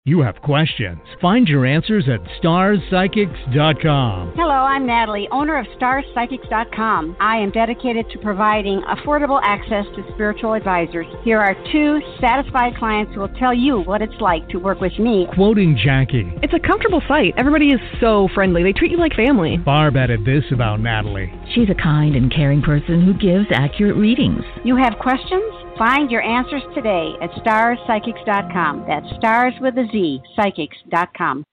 You have questions. Find your answers at starspsychics.com. Hello, I'm Natalie, owner of starspsychics.com. I am dedicated to providing affordable access to spiritual advisors. Here are 2 satisfied clients who will tell you what it's like to work with me. Quoting Jackie. It's a comfortable site. Everybody is so friendly. They treat you like family. Barb added this about Natalie. She's a kind and caring person who gives accurate readings. You have questions? Find your answers today at starspsychics.com. That's stars with a Z, psychics.com.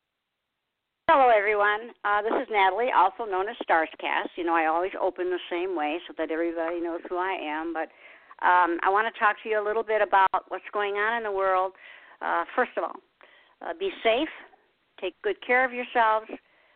Hello, everyone. This is Natalie, also known as Starscast. You know, I always open the same way so that everybody knows who I am. But I want to talk to you a little bit about what's going on in the world. First of all, be safe, take good care of yourselves,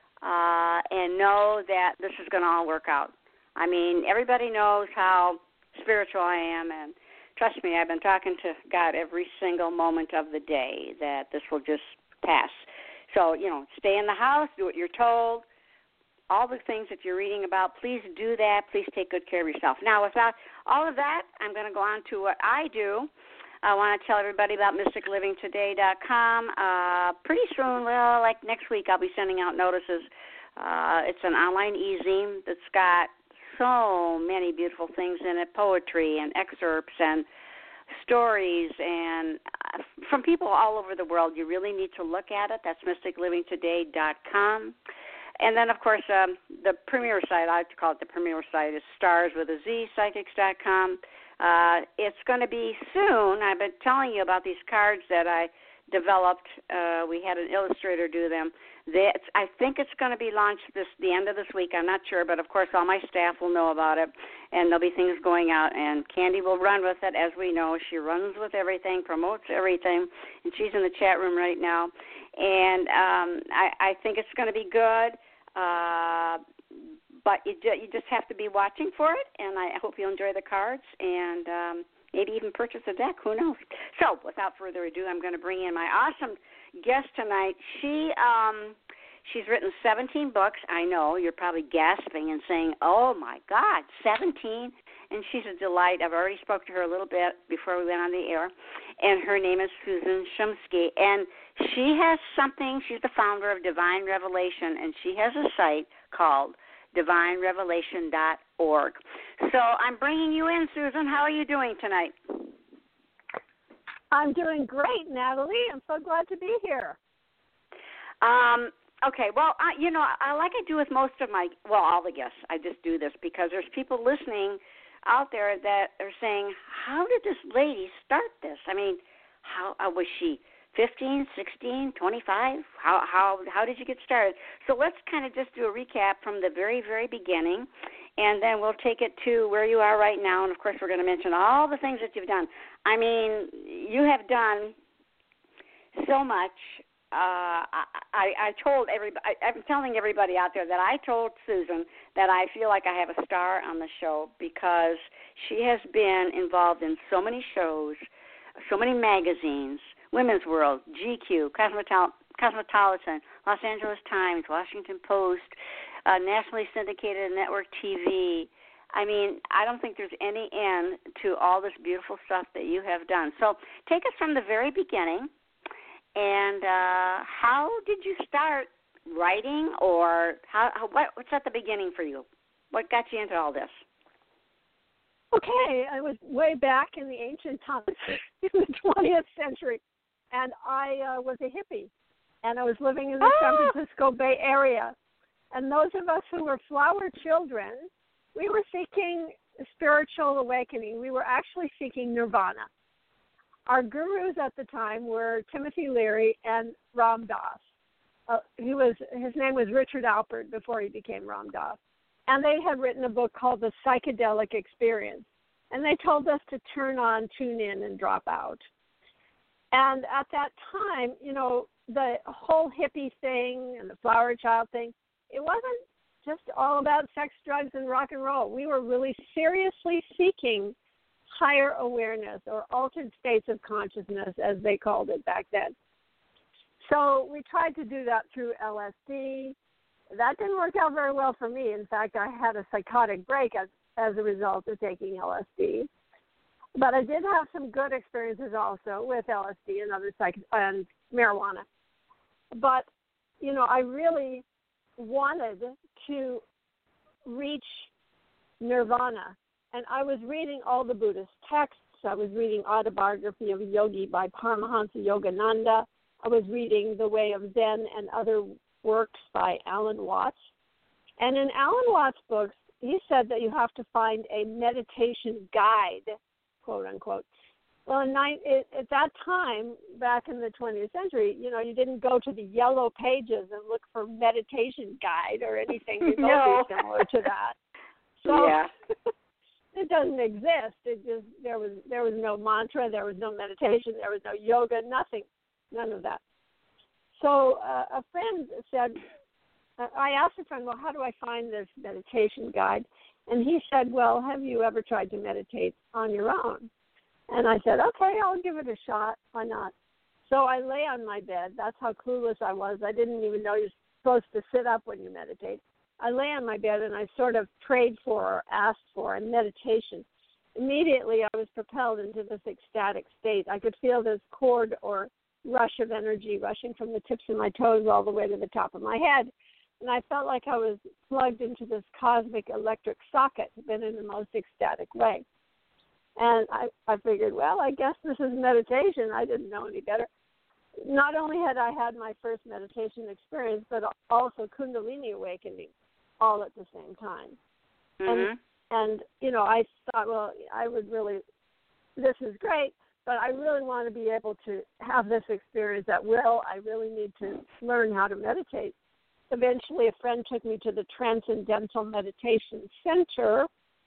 and know that this is going to all work out. I mean, everybody knows how spiritual I am, and trust me, I've been talking to God every single moment of the day that this will just pass. So, you know, stay in the house, do what you're told, all the things that you're reading about, please do that. Please take good care of yourself. Now, without all of that, I'm going to go on to what I do. I want to tell everybody about mysticlivingtoday.com. Pretty soon, well, like next week, I'll be sending out notices. It's an online e-zine that's got so many beautiful things in it, poetry and excerpts and stories and from people all over the world. You really need to look at it. That's mysticlivingtoday.com. And then, of course, the premier site, I like to call it the premier site, is stars with a Z, psychics.com. It's going to be soon. I've been telling you about these cards that I developed. We had an illustrator do them. I think it's going to be launched the end of this week. I'm not sure, but of course all my staff will know about it, and there'll be things going out, and Candy will run with it. As we know, she runs with everything, promotes everything, and she's in the chat room right now. And I think it's going to be good, but you just have to be watching for it, and I hope you'll enjoy the cards, and maybe even purchase a deck. Who knows? So without further ado, I'm going to bring in my awesome guest tonight. She's written 17 books. I know you're probably gasping and saying, "Oh my God, 17!" And she's a delight. I've already spoke to her a little bit before we went on the air, and her name is Susan Shumsky. And she has something. She's the founder of Divine Revelation, and she has a site called divinerevelation.org. So I'm bringing you in, Susan. How are you doing tonight? I'm doing great, Natalie. I'm so glad to be here. Okay, well, like I do with most of all the guests, I just do this because there's people listening out there that are saying, how did this lady start this? I mean, how was she 15, 16, 25? How did you get started? So let's kind of just do a recap from the very, very beginning, and then we'll take it to where you are right now. And, of course, we're going to mention all the things that you've done. I mean, you have done so much. I told everybody, I'm telling everybody out there that I told Susan that I feel like I have a star on the show because she has been involved in so many shows, so many magazines, Women's World, GQ, Cosmopolitan, Los Angeles Times, Washington Post, nationally syndicated network TV. I mean, I don't think there's any end to all this beautiful stuff that you have done. So take us from the very beginning. And how did you start writing, or what's at the beginning for you? What got you into all this? Okay, I was way back in the ancient times, in the 20th century, and I was a hippie, and I was living in the San Francisco Bay Area. And those of us who were flower children, we were seeking spiritual awakening. We were actually seeking nirvana. Our gurus at the time were Timothy Leary and Ram Dass. His name was Richard Alpert before he became Ram Dass. And they had written a book called The Psychedelic Experience. And they told us to turn on, tune in, and drop out. And at that time, the whole hippie thing and the flower child thing, it wasn't just all about sex, drugs, and rock and roll. We were really seriously seeking higher awareness, or altered states of consciousness, as they called it back then. So we tried to do that through LSD. That didn't work out very well for me. In fact, I had a psychotic break as a result of taking LSD. But I did have some good experiences also with LSD and other and marijuana. But, you know, I really wanted to reach nirvana. And I was reading all the Buddhist texts. I was reading Autobiography of a Yogi by Paramahansa Yogananda. I was reading The Way of Zen and other works by Alan Watts. And in Alan Watts' books, he said that you have to find a meditation guide, quote unquote. Well, at that time, back in the 20th century, you know, you didn't go to the yellow pages and look for meditation guide or anything remotely similar to that. So yeah. It doesn't exist. It just there was no mantra, there was no meditation, there was no yoga, nothing, none of that. So a friend said, I asked a friend, well, how do I find this meditation guide? And he said, well, have you ever tried to meditate on your own? And I said, okay, I'll give it a shot. Why not? So I lay on my bed. That's how clueless I was. I didn't even know you're supposed to sit up when you meditate. I lay on my bed and I sort of prayed for or asked for a meditation. Immediately I was propelled into this ecstatic state. I could feel this cord or rush of energy rushing from the tips of my toes all the way to the top of my head. And I felt like I was plugged into this cosmic electric socket, but in the most ecstatic way. And I figured, well, I guess this is meditation. I didn't know any better. Not only had I had my first meditation experience, but also Kundalini awakening all at the same time. Mm-hmm. And you know, I thought, well, this is great, but I really want to be able to have this experience at will. I really need to learn how to meditate. Eventually, a friend took me to the Transcendental Meditation Center,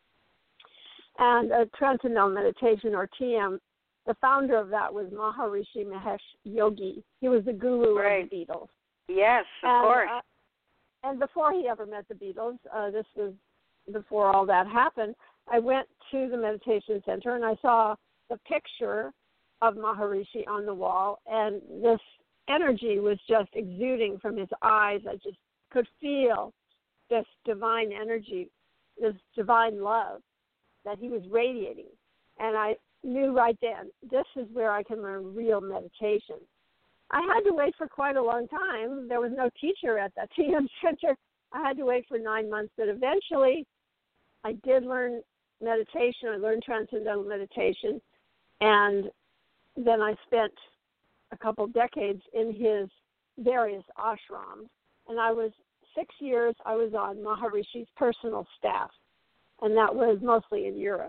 and Transcendental Meditation, or TM, the founder of that was Maharishi Mahesh Yogi. He was the guru of the Beatles. Yes, of course. And before he ever met the Beatles, this was before all that happened, I went to the meditation center and I saw the picture of Maharishi on the wall, and this energy was just exuding from his eyes. I just could feel this divine energy, this divine love that he was radiating. And I knew right then, this is where I can learn real meditation. I had to wait for quite a long time. There was no teacher at that TM center. I had to wait for 9 months, but eventually I did learn meditation. I learned transcendental meditation, and then I spent a couple decades in his various ashrams, and 6 years I was on Maharishi's personal staff, and that was mostly in Europe.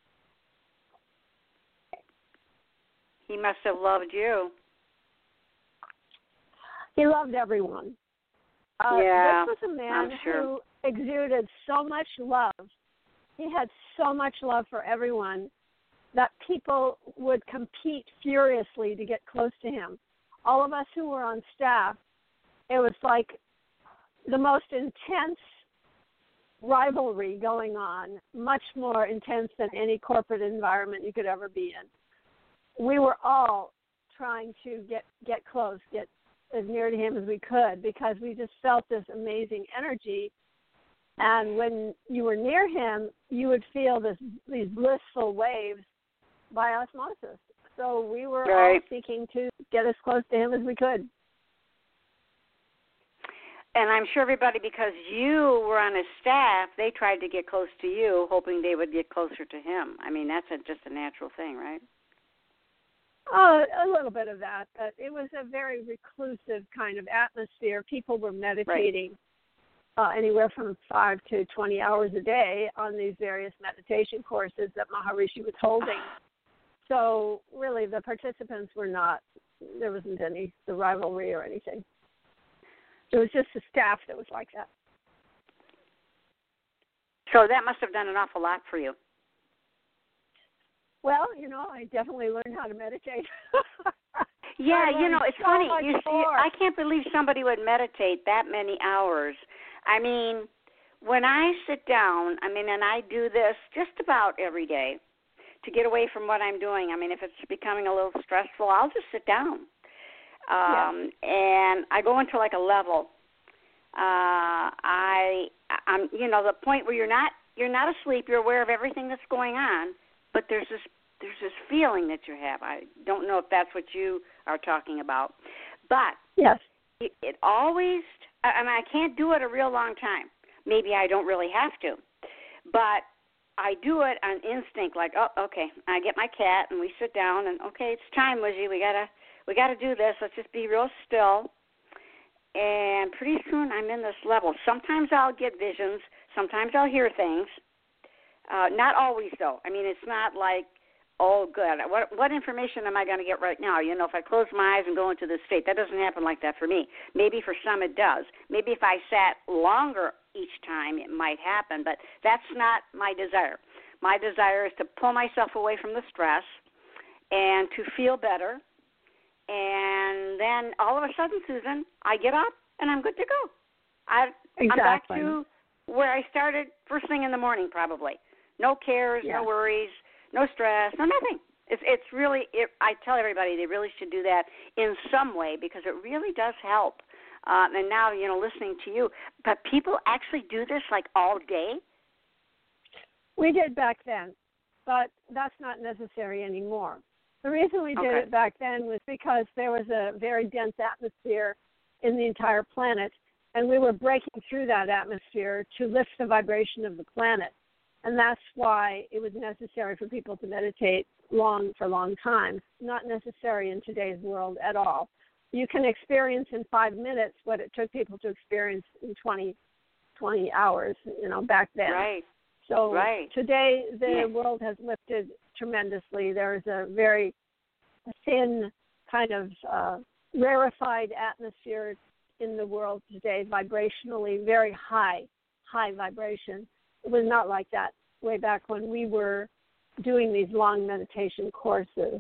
He must have loved you. He loved everyone. Yeah, this was a man I'm sure. who exuded so much love. He had so much love for everyone that people would compete furiously to get close to him. All of us who were on staff, it was like the most intense rivalry going on, much more intense than any corporate environment you could ever be in. We were all trying to get close, get as near to him as we could, because we just felt this amazing energy. And when you were near him, you would feel these blissful waves by osmosis. So we were all seeking to get as close to him as we could. And I'm sure everybody, because you were on his staff, they tried to get close to you, hoping they would get closer to him. I mean, that's just a natural thing, right? Oh, a little bit of that, but it was a very reclusive kind of atmosphere. People were meditating anywhere from 5 to 20 hours a day on these various meditation courses that Maharishi was holding. So really the participants there wasn't the rivalry or anything. It was just the staff that was like that. So that must have done an awful lot for you. Well, I definitely learned how to meditate. Yeah, it's funny. I can't believe somebody would meditate that many hours. I mean, when I sit down, and I do this just about every day to get away from what I'm doing. I mean, if it's becoming a little stressful, I'll just sit down. And I go into like a level. I'm the point where you're not asleep. You're aware of everything that's going on, but there's this feeling that you have. I don't know if that's what you are talking about, but yes, it always. I mean, I can't do it a real long time. Maybe I don't really have to, but I do it on instinct. Like, oh, okay, I get my cat and we sit down and okay, it's time, Lizzie. We gotta do this. Let's just be real still. And pretty soon I'm in this level. Sometimes I'll get visions. Sometimes I'll hear things. Not always, though. I mean, it's not like, oh, good. What information am I going to get right now? You know, if I close my eyes and go into this state, that doesn't happen like that for me. Maybe for some it does. Maybe if I sat longer each time, it might happen, but that's not my desire. My desire is to pull myself away from the stress and to feel better. And then all of a sudden, Susan, I get up and I'm good to go. I'm back to where I started first thing in the morning, probably. No cares, no worries, no stress, no nothing. It's really. I tell everybody they really should do that in some way because it really does help. And now, you know, listening to you, but people actually do this like all day. We did back then, but that's not necessary anymore. The reason we did it back then was because there was a very dense atmosphere in the entire planet, and we were breaking through that atmosphere to lift the vibration of the planet. And that's why it was necessary for people to meditate for long times, not necessary in today's world at all. You can experience in 5 minutes what it took people to experience in 20 hours, you know, back then. Right. So today the world has lifted tremendously. There is a very thin kind of rarefied atmosphere in the world today, vibrationally very high vibration. It was not like that way back when we were doing these long meditation courses.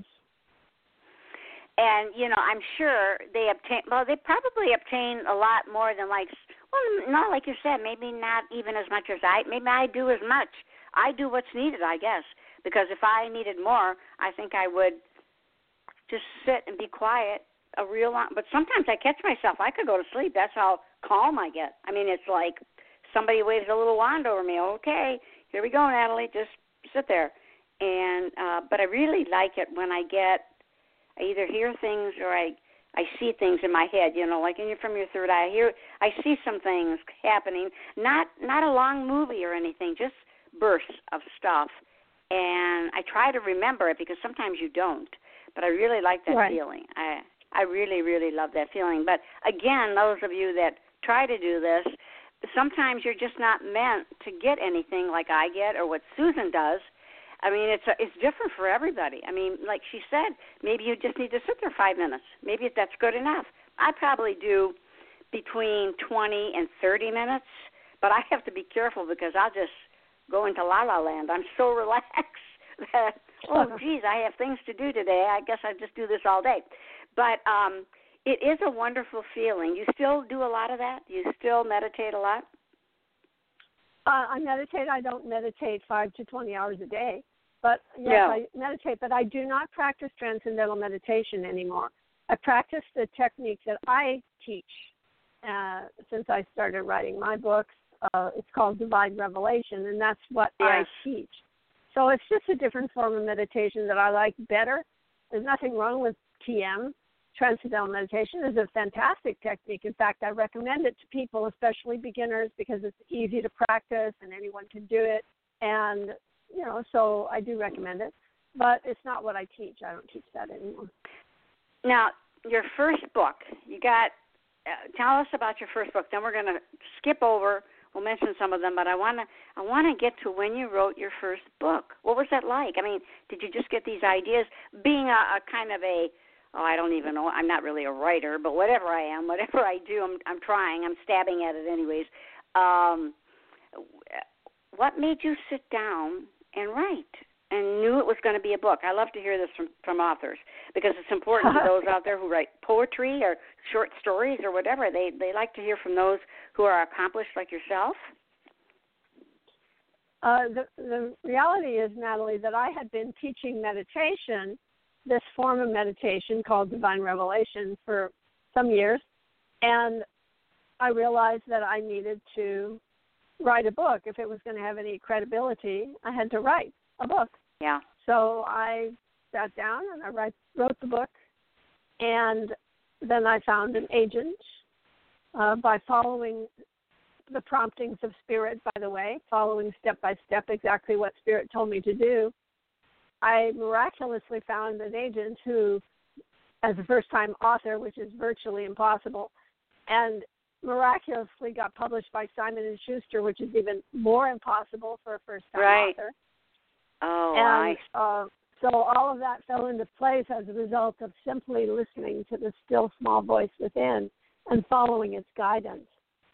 And, you know, I'm sure they probably obtain a lot more than not like you said, maybe not even as much as maybe I do as much. I do what's needed, I guess, because if I needed more, I think I would just sit and be quiet but sometimes I catch myself. I could go to sleep. That's how calm I get. I mean, it's like somebody waves a little wand over me. Okay, here we go, Natalie. Just sit there. And but I really like it when I either hear things or I see things in my head, you know, like from your third eye. I see some things happening, not a long movie or anything, just bursts of stuff. And I try to remember it because sometimes you don't. But I really like that feeling. I really, really love that feeling. But again, those of you that try to do this, sometimes you're just not meant to get anything like I get or what Susan does. I mean, it's different for everybody. I mean, like she said, maybe you just need to sit there 5 minutes. Maybe that's good enough. I probably do between 20 and 30 minutes, but I have to be careful because I'll just go into la-la land. I'm so relaxed that, geez, I have things to do today. I guess I just do this all day. But it is a wonderful feeling. You still do a lot of that? You still meditate a lot? I meditate. I don't meditate 5 to 20 hours a day. But yes, I meditate, but I do not practice transcendental meditation anymore. I practice the technique that I teach since I started writing my books. It's called Divine Revelation, and that's what I teach. So it's just a different form of meditation that I like better. There's nothing wrong with TM. Transcendental meditation is a fantastic technique. In fact, I recommend it to people, especially beginners, because it's easy to practice and anyone can do it. And, you know, so I do recommend it. But it's not what I teach. I don't teach that anymore. Now, your first book, you got, tell us about your first book. Then we're going to skip over. We'll mention some of them, but I want to get to when you wrote your first book. What was that like? I mean, did you just get these ideas? Being a kind of I don't even know. I'm not really a writer, but whatever I am, whatever I do, I'm trying. I'm stabbing at it anyways. What made you sit down and write and knew it was going to be a book? I love to hear this from authors because it's important to those out there who write poetry or short stories or whatever. They like to hear from those who are accomplished like yourself. The reality is, Natalie, that I had been teaching meditation, this form of meditation called Divine Revelation, for some years, and I realized that I needed to write a book. If it was going to have any credibility, I had to write a book. Yeah. So I sat down and I wrote the book, and then I found an agent by following the promptings of Spirit, by the way, following step by step exactly what Spirit told me to do. I miraculously found an agent who, as a first-time author, which is virtually impossible, and miraculously got published by Simon & Schuster, which is even more impossible for a first-time author. Oh, and so all of that fell into place as a result of simply listening to the still small voice within and following its guidance.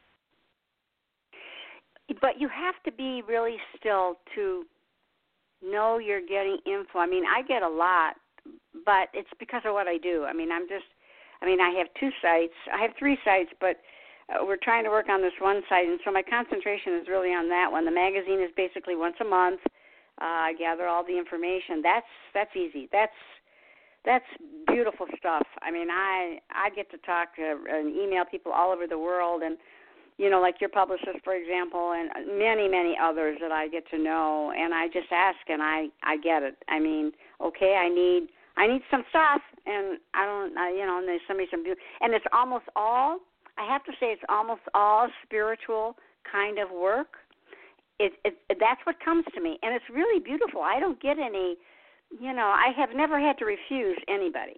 But you have to be really still to know you're getting info. I mean, I get a lot, but it's because of what I do. I mean, I have 2 sites. I have 3 sites, but we're trying to work on this one site, and so my concentration is really on that one. The magazine is basically once a month. I gather all the information. That's easy. That's beautiful stuff. I mean, I get to talk and email people all over the world, and like your publicist, for example, and many, many others that I get to know, and I just ask, and I get it. I mean, okay, I need some stuff, and and there's somebody and it's almost all. I have to say, it's almost all spiritual kind of work. That's what comes to me, and it's really beautiful. I don't get any, I have never had to refuse anybody,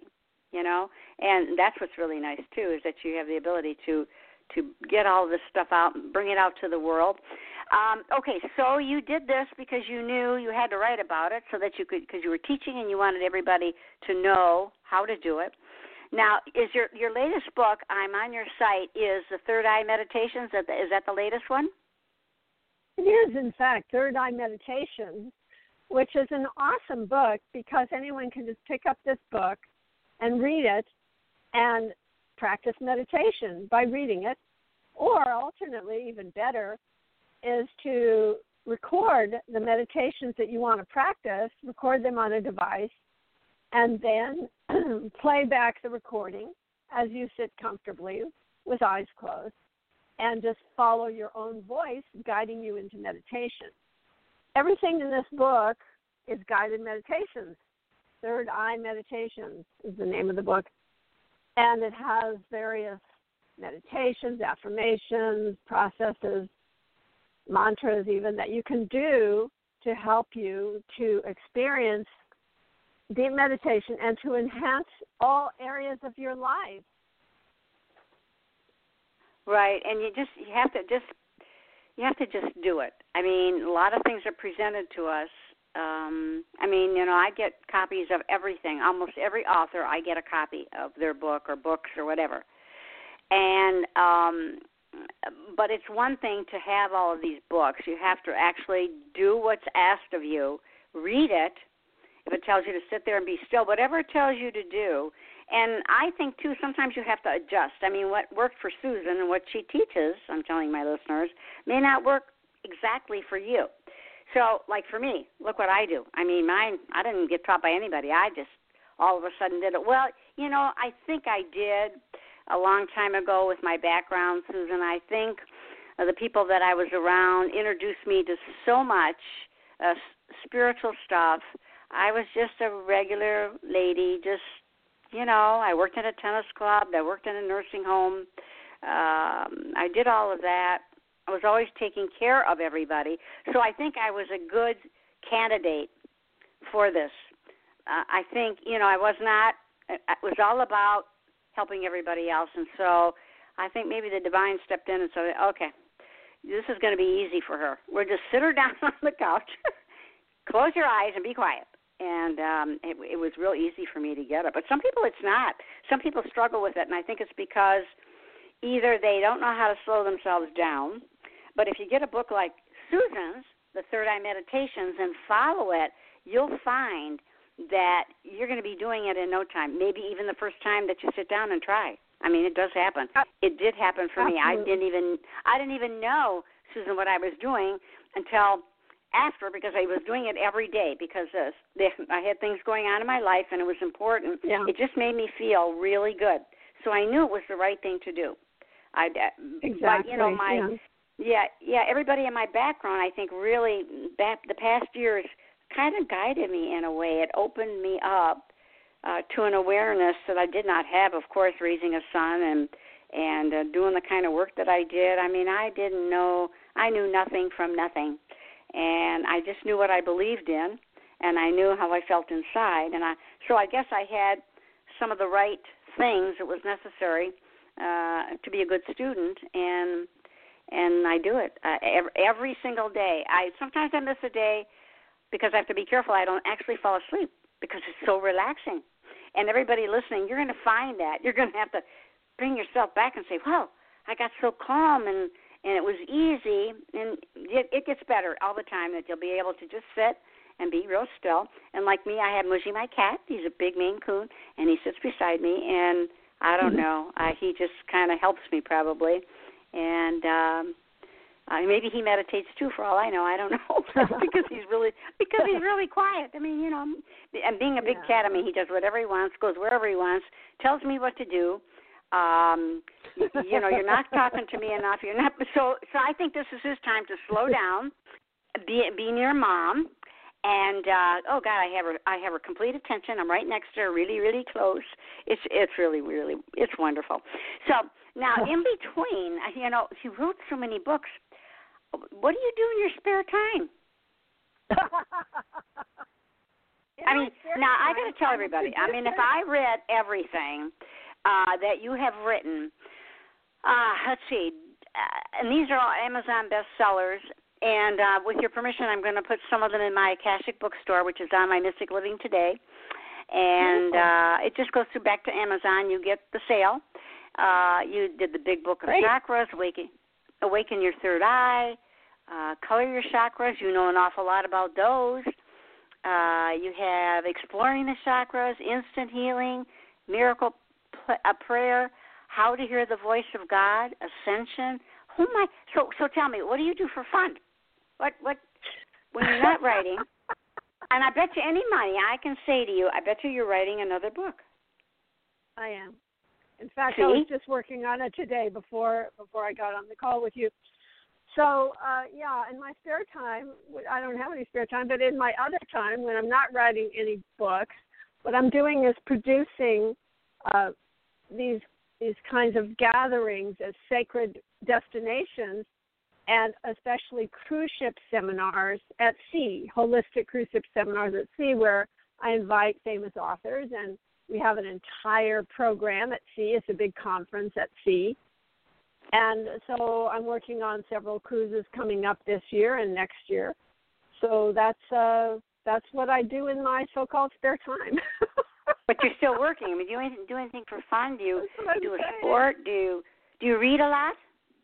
and that's what's really nice too, is that you have the ability to get all this stuff out and bring it out to the world. Okay, so you did this because you knew you had to write about it, so that you could, because you were teaching and you wanted everybody to know how to do it. Now, is your latest book? I'm on your site. Is the Third Eye Meditations? Is that the latest one? It is, in fact, Third Eye Meditations, which is an awesome book because anyone can just pick up this book and read it and practice meditation by reading it. Or alternately, even better, is to record the meditations that you want to practice, record them on a device, and then play back the recording as you sit comfortably with eyes closed, and just follow your own voice guiding you into meditation. Everything in this book is guided meditations. Third Eye Meditations is the name of the book. And it has various meditations, affirmations, processes, mantras even, that you can do to help you to experience deep meditation and to enhance all areas of your life. Right, and you have to just do it. I mean, a lot of things are presented to us. I get copies of everything. Almost every author, I get a copy of their book or books or whatever. And but it's one thing to have all of these books. You have to actually do what's asked of you. Read it. If it tells you to sit there and be still, whatever it tells you to do. And I think, too, sometimes you have to adjust. I mean, what worked for Susan and what she teaches, I'm telling my listeners, may not work exactly for you. So, like for me, look what I do. I mean, mine, I didn't get taught by anybody. I just all of a sudden did it. Well, I think I did a long time ago with my background, Susan. I think the people that I was around introduced me to so much spiritual stuff. I was just a regular lady, just, I worked in a tennis club. I worked in a nursing home. I did all of that. I was always taking care of everybody. So I think I was a good candidate for this. I think, I was not, it was all about helping everybody else. And so I think maybe the divine stepped in and said, okay, this is going to be easy for her. We'll just sit her down on the couch, close your eyes, and be quiet. And it was real easy for me to get it. But some people it's not. Some people struggle with it, and I think it's because either they don't know how to slow themselves down, but if you get a book like Susan's, The Third Eye Meditations, and follow it, you'll find that you're going to be doing it in no time, maybe even the first time that you sit down and try. I mean, it does happen. It did happen for me. I didn't even know, Susan, what I was doing until after, because I was doing it every day because I had things going on in my life and it was important. Yeah. It just made me feel really good. So I knew it was the right thing to do. Exactly. But, everybody in my background, I think really the past years kind of guided me in a way. It opened me up to an awareness that I did not have, of course, raising a son and doing the kind of work that I did. I mean, I knew nothing from nothing. And I just knew what I believed in, and I knew how I felt inside. So I guess I had some of the right things that was necessary to be a good student, and I do it every single day. Sometimes I miss a day because I have to be careful I don't actually fall asleep because it's so relaxing. And everybody listening, you're going to find that. You're going to have to bring yourself back and say, wow, I got so calm and it was easy. And it gets better all the time that you'll be able to just sit and be real still. And like me, I have Mushy, my cat. He's a big Maine Coon, and he sits beside me. And I don't know, he just kind of helps me probably. And maybe he meditates too, for all I know. I don't know, because he's really quiet. I mean, and being a big cat, I mean, he does whatever he wants, goes wherever he wants, tells me what to do. You're not talking to me enough. You're not. So I think this is his time to slow down, be near Mom, and oh God, I have her complete attention. I'm right next to her, really, really close. It's really, really, it's wonderful. So now, in between, he wrote so many books. What do you do in your spare time? I mean, now I got to tell everybody. I mean, if I read everything that you have written, let's see, and these are all Amazon bestsellers. And with your permission, I'm going to put some of them in my Akashic bookstore, which is on my Mystic Living Today. And it just goes through back to Amazon. You get the sale. You did the Big Book of Chakras, Awaken Your Third Eye, Color Your Chakras. You know an awful lot about those. You have Exploring the Chakras, Instant Healing, Miracle Prayer, How to Hear the Voice of God, Ascension. So tell me, what do you do for fun? What when you're not writing? And I bet you any money I can say to you, I bet you're writing another book. I am. In fact, I was just working on it today before I got on the call with you. So, in my spare time, I don't have any spare time, but in my other time, when I'm not writing any books, what I'm doing is producing these kinds of gatherings as sacred destinations, and especially cruise ship seminars at sea, holistic cruise ship seminars at sea, where I invite famous authors, and we have an entire program at sea. It's a big conference at sea. And so I'm working on several cruises coming up this year and next year. So that's what I do in my so-called spare time. But you're still working. I mean, do you do anything for fun? Do you do a sport? Do you read a lot?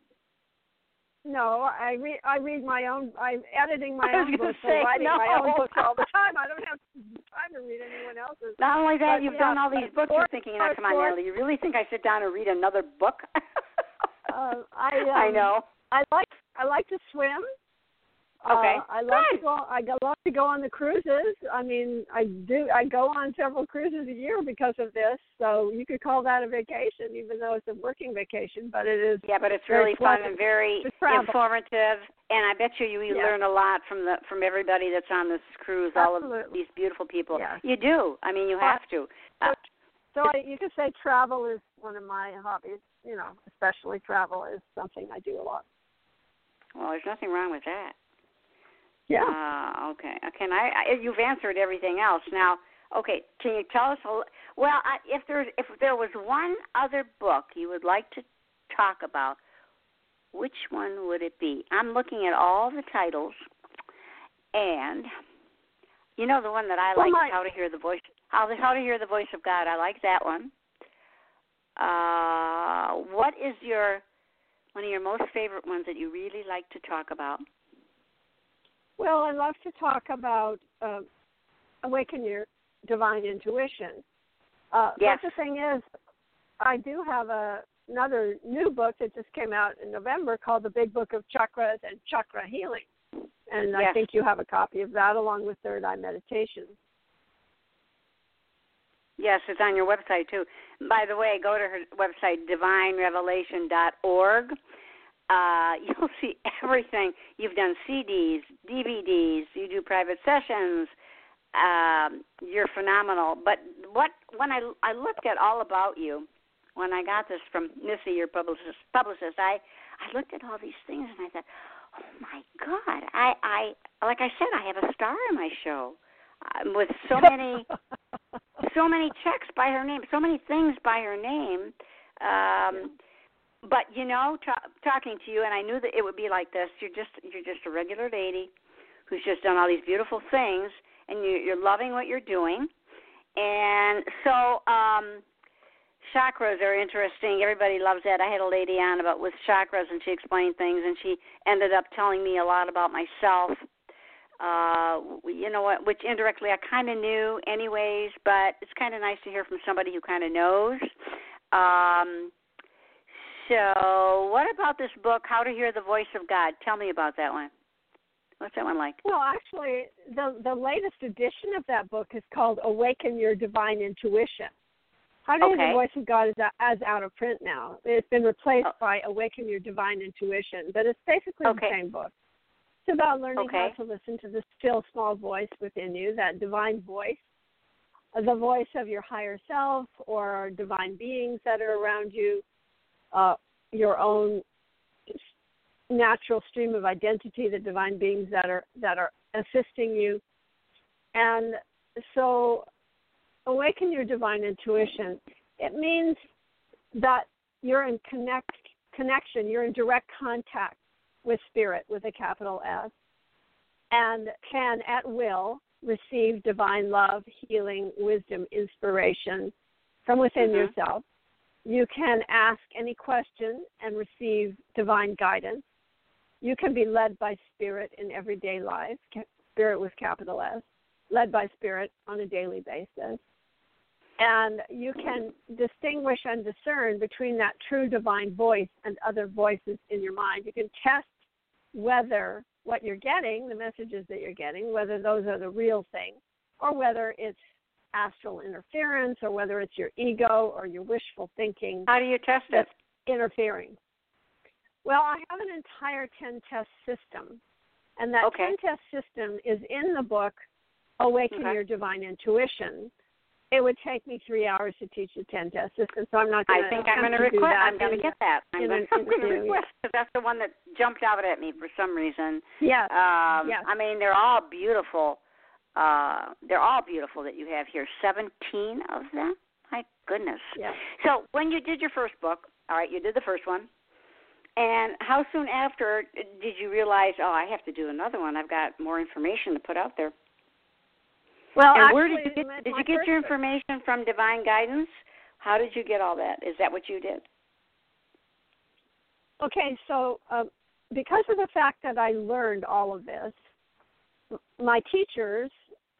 No, I read my own. I'm editing my own books, writing my own books all the time. I don't have time to read anyone else's. Not only that, you've done all these books. You're thinking, come on, Natalie, you really think I sit down and read another book? I know. I like to swim. Okay. I love to go on the cruises. I mean, I go on several cruises a year because of this. So you could call that a vacation, even though it's a working vacation. But it is. Yeah, but it's really fun and very informative. And I bet you learn a lot from everybody that's on this cruise. Absolutely. All of these beautiful people. Yes. You do. I mean, you have to. You could say travel is one of my hobbies. Especially travel is something I do a lot. Well, there's nothing wrong with that. Yeah. Okay. You've answered everything else. Now, okay, can you tell us? If there was one other book you would like to talk about, which one would it be? I'm looking at all the titles, and the one that I like is How to Hear the Voice. How to Hear the Voice of God. I like that one. What is one of your most favorite ones that you really like to talk about? Well, I love to talk about Awaken Your Divine Intuition. Yes. But the thing is, I do have another new book that just came out in November called The Big Book of Chakras and Chakra Healing. And I think you have a copy of that along with Third Eye Meditation. Yes, it's on your website, too. By the way, go to her website, divinerevelation.org. You'll see everything. You've done CDs, DVDs, you do private sessions, you're phenomenal. But when I looked at all about you, when I got this from Missy, your publicist, I looked at all these things and I thought, oh my God, I like I said, I have a star in my show with so many checks by her name, so many things by her name. But talking to you, and I knew that it would be like this. You're just a regular lady who's just done all these beautiful things, and you're loving what you're doing. And so chakras are interesting. Everybody loves that. I had a lady on with chakras, and she explained things, and she ended up telling me a lot about myself. Which indirectly I kind of knew anyways, but it's kind of nice to hear from somebody who kind of knows. So what about this book, How to Hear the Voice of God? Tell me about that one. What's that one like? Well, actually, the latest edition of that book is called Awaken Your Divine Intuition. How to Hear the Voice of God is out of print now. It's been replaced by Awaken Your Divine Intuition, but it's basically the same book. It's about learning how to listen to the still small voice within you, that divine voice, the voice of your higher self or divine beings that are around you, your own natural stream of identity, the divine beings that are assisting you. And so awaken your divine intuition. It means that you're in connection, you're in direct contact with Spirit, with a capital S, and can at will receive divine love, healing, wisdom, inspiration from within yourself. You can ask any question and receive divine guidance. You can be led by Spirit in everyday life, Spirit with capital S, led by Spirit on a daily basis. And you can distinguish and discern between that true divine voice and other voices in your mind. You can test whether what you're getting, the messages that you're getting, whether those are the real thing, or whether it's astral interference, or whether it's your ego or your wishful thinking. How do you test it? Interfering. Well, I have an entire 10-test system, and that 10-test system is in the book, Awaken Your Divine Intuition. It would take me 3 hours to teach the 10-test system, so I'm not going to. I think I'm going to request. I'm going to get that. I'm going to request because that's the one that jumped out at me for some reason. Yes. Yes. I mean, they're all beautiful. They're all beautiful that you have here. 17 of them. My goodness. Yeah. So when you did your first book, all right, you did the first one, and how soon after did you realize, I have to do another one? I've got more information to put out there. Well, and actually, where did you get your information from? Divine Guidance? How did you get all that? Is that what you did? Okay, so because of the fact that I learned all of this, my teachers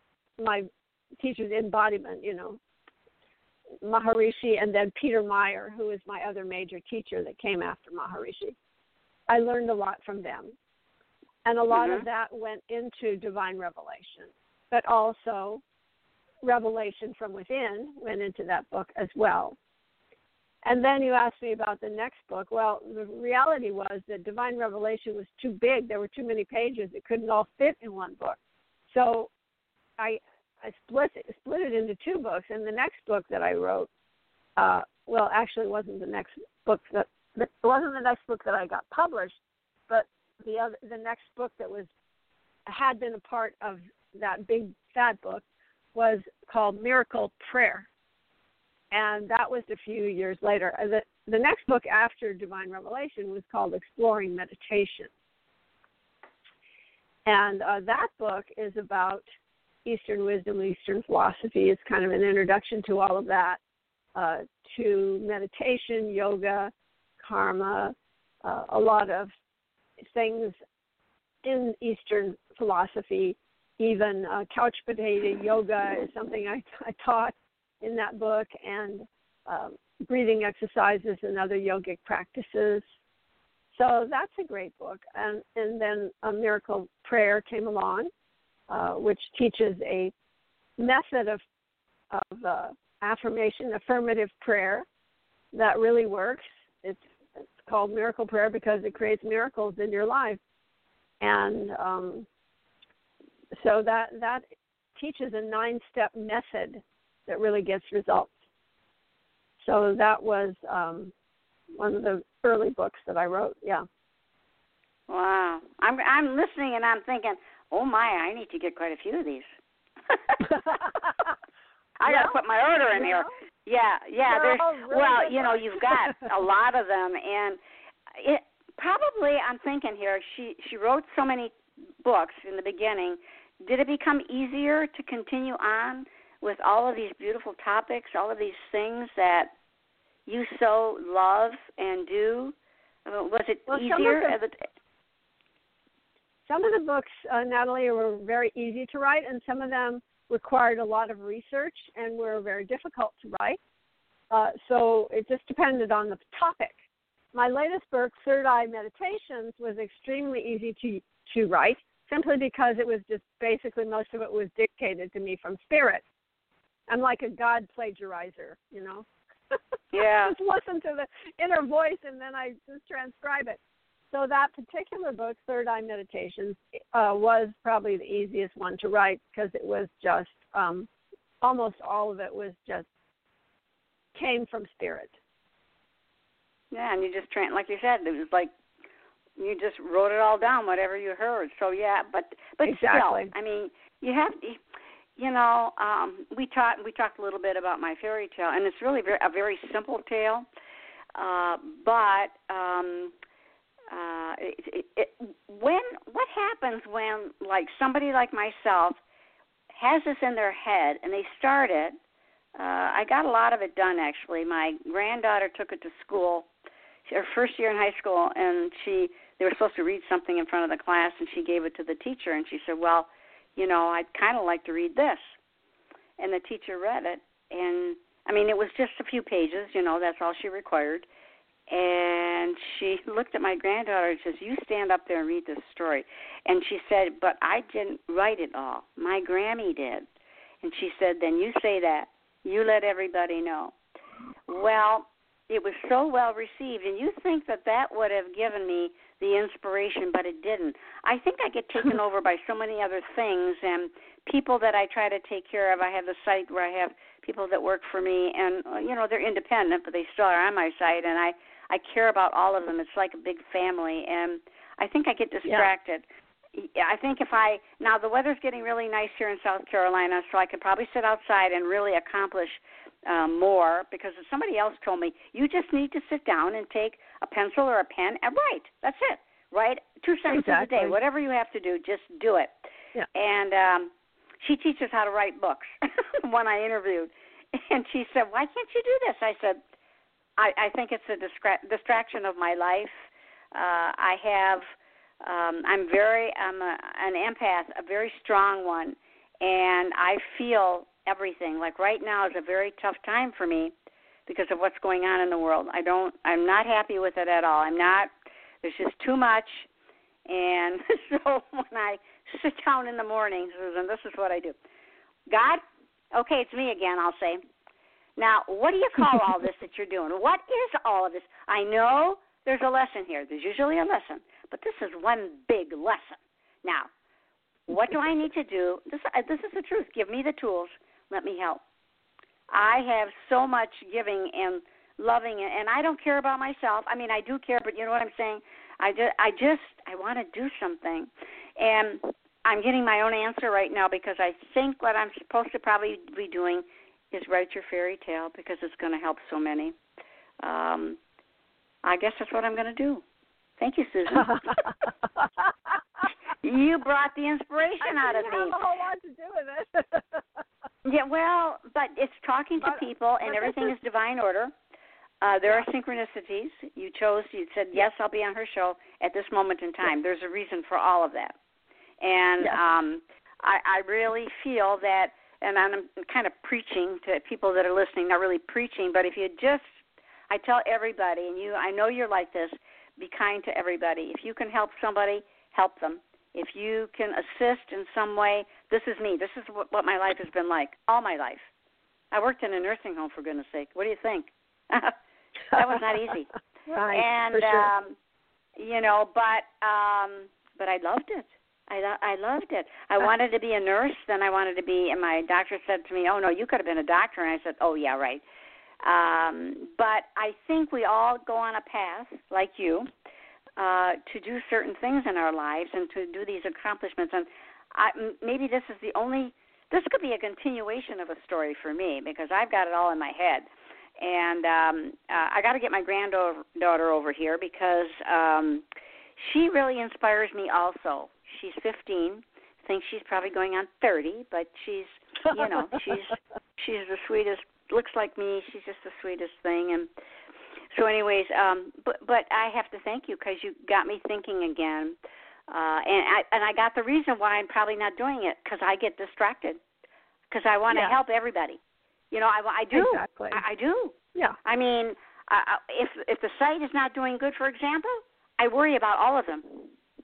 embodiment, Maharishi, and then Peter Meyer, who is my other major teacher that came after Maharishi. I learned a lot from them. And a lot of that went into divine revelation. But also revelation from within went into that book as well. And then you asked me about the next book. Well, the reality was that divine revelation was too big. There were too many pages. It couldn't all fit in one book. So I split it into two books. And the next book that I wrote, actually it wasn't the next book that I got published, but the next book that had been a part of that big fat book was called Miracle Prayer, and that was a few years later. The next book after Divine Revelation was called Exploring Meditation, and that book is about Eastern wisdom, Eastern philosophy. It's kind of an introduction to all of that, to meditation, yoga, karma, a lot of things in Eastern philosophy. Even couch potato yoga is something I taught in that book, and breathing exercises and other yogic practices. So that's a great book. And then a Miracle Prayer came along, which teaches a method of affirmation, affirmative prayer that really works. It's called Miracle Prayer because it creates miracles in your life. And so that teaches a 9-step method that really gets results. So that was one of the early books that I wrote. Yeah. Wow. I'm listening and I'm thinking, oh my, I need to get quite a few of these. I got to put my order in here. Yeah. There's really you've got a lot of them, and it probably, I'm thinking here, she wrote so many books in the beginning. Did it become easier to continue on with all of these beautiful topics, all of these things that you so love and do? Was it easier? Some of the books, Natalie, were very easy to write, and some of them required a lot of research and were very difficult to write. So it just depended on the topic. My latest book, Third Eye Meditations, was extremely easy to write, simply because it was just basically most of it was dictated to me from spirit. I'm like a God plagiarizer, you know. Yeah. Just listen to the inner voice and then I just transcribe it. So that particular book, Third Eye Meditations, was probably the easiest one to write because it was just almost all of it was just came from spirit. Yeah, and you just like you said, it was like you just wrote it all down, whatever you heard. So yeah, but exactly. Still, I mean, you have to. We talked a little bit about my fairy tale, and it's really a very simple tale. What happens when, like, somebody like myself has this in their head and they start it? I got a lot of it done, actually. My granddaughter took it to school, her first year in high school, and they were supposed to read something in front of the class, and she gave it to the teacher, and she said, well, I'd kind of like to read this. And the teacher read it, and, I mean, it was just a few pages, that's all she required. And she looked at my granddaughter and says, you stand up there and read this story. And she said, but I didn't write it all. My Grammy did. And she said, then you say that. You let everybody know. Well, it was so well received, and you think that would have given me the inspiration, but it didn't. I think I get taken over by so many other things, and people that I try to take care of. I have a site where I have people that work for me, and, they're independent, but they still are on my site, and I care about all of them. It's like a big family, and I think I get distracted. Yeah. I think now the weather's getting really nice here in South Carolina, so I could probably sit outside and really accomplish more, because somebody else told me, you just need to sit down and take a pencil or a pen and write. That's it. Write 2 sentences a day. Whatever you have to do, just do it. Yeah. And she teaches how to write books, one I interviewed. And she said, why can't you do this? I said, I think it's a distraction of my life. I'm an empath, a very strong one, and I feel everything. Like right now is a very tough time for me because of what's going on in the world. I'm not happy with it at all. There's just too much. And so when I sit down in the morning, Susan, this is what I do. God, okay, it's me again, I'll say. Now, what do you call all this that you're doing? What is all of this? I know there's a lesson here. There's usually a lesson, but this is one big lesson. Now, what do I need to do? This is the truth. Give me the tools. Let me help. I have so much giving and loving, and I don't care about myself. I mean, I do care, but you know what I'm saying? I want to do something. And I'm getting my own answer right now, because I think what I'm supposed to probably be doing is write your fairy tale, because it's going to help so many. I guess that's what I'm going to do. Thank you, Susan. You brought the inspiration out of me. I have a whole lot to do with it. Yeah, well, but it's talking to people, and everything is divine order. There are synchronicities. You said, yes, I'll be on her show at this moment in time. There's a reason for all of that. And I really feel that, and I'm kind of preaching to people that are listening, not really preaching, but if you I tell everybody, and I know you're like this, be kind to everybody. If you can help somebody, help them. If you can assist in some way, this is me. This is what my life has been like, all my life. I worked in a nursing home, for goodness sake. What do you think? That was not easy. Right, and, for sure. but I loved it. I loved it. I wanted to be a nurse, then I wanted to be, and my doctor said to me, "Oh no, you could have been a doctor." And I said, "Oh yeah, right." But I think we all go on a path, like you, to do certain things in our lives and to do these accomplishments. And maybe this could be a continuation of a story for me because I've got it all in my head. And I got to get my granddaughter over here because she really inspires me also. She's 15, thinks she's probably going on 30, but she's the sweetest, looks like me. She's just the sweetest thing. And so anyways, but I have to thank you because you got me thinking again. And I got the reason why I'm probably not doing it because I get distracted because I want to help everybody. I do. Exactly. I do. Yeah. I mean, if the site is not doing good, for example, I worry about all of them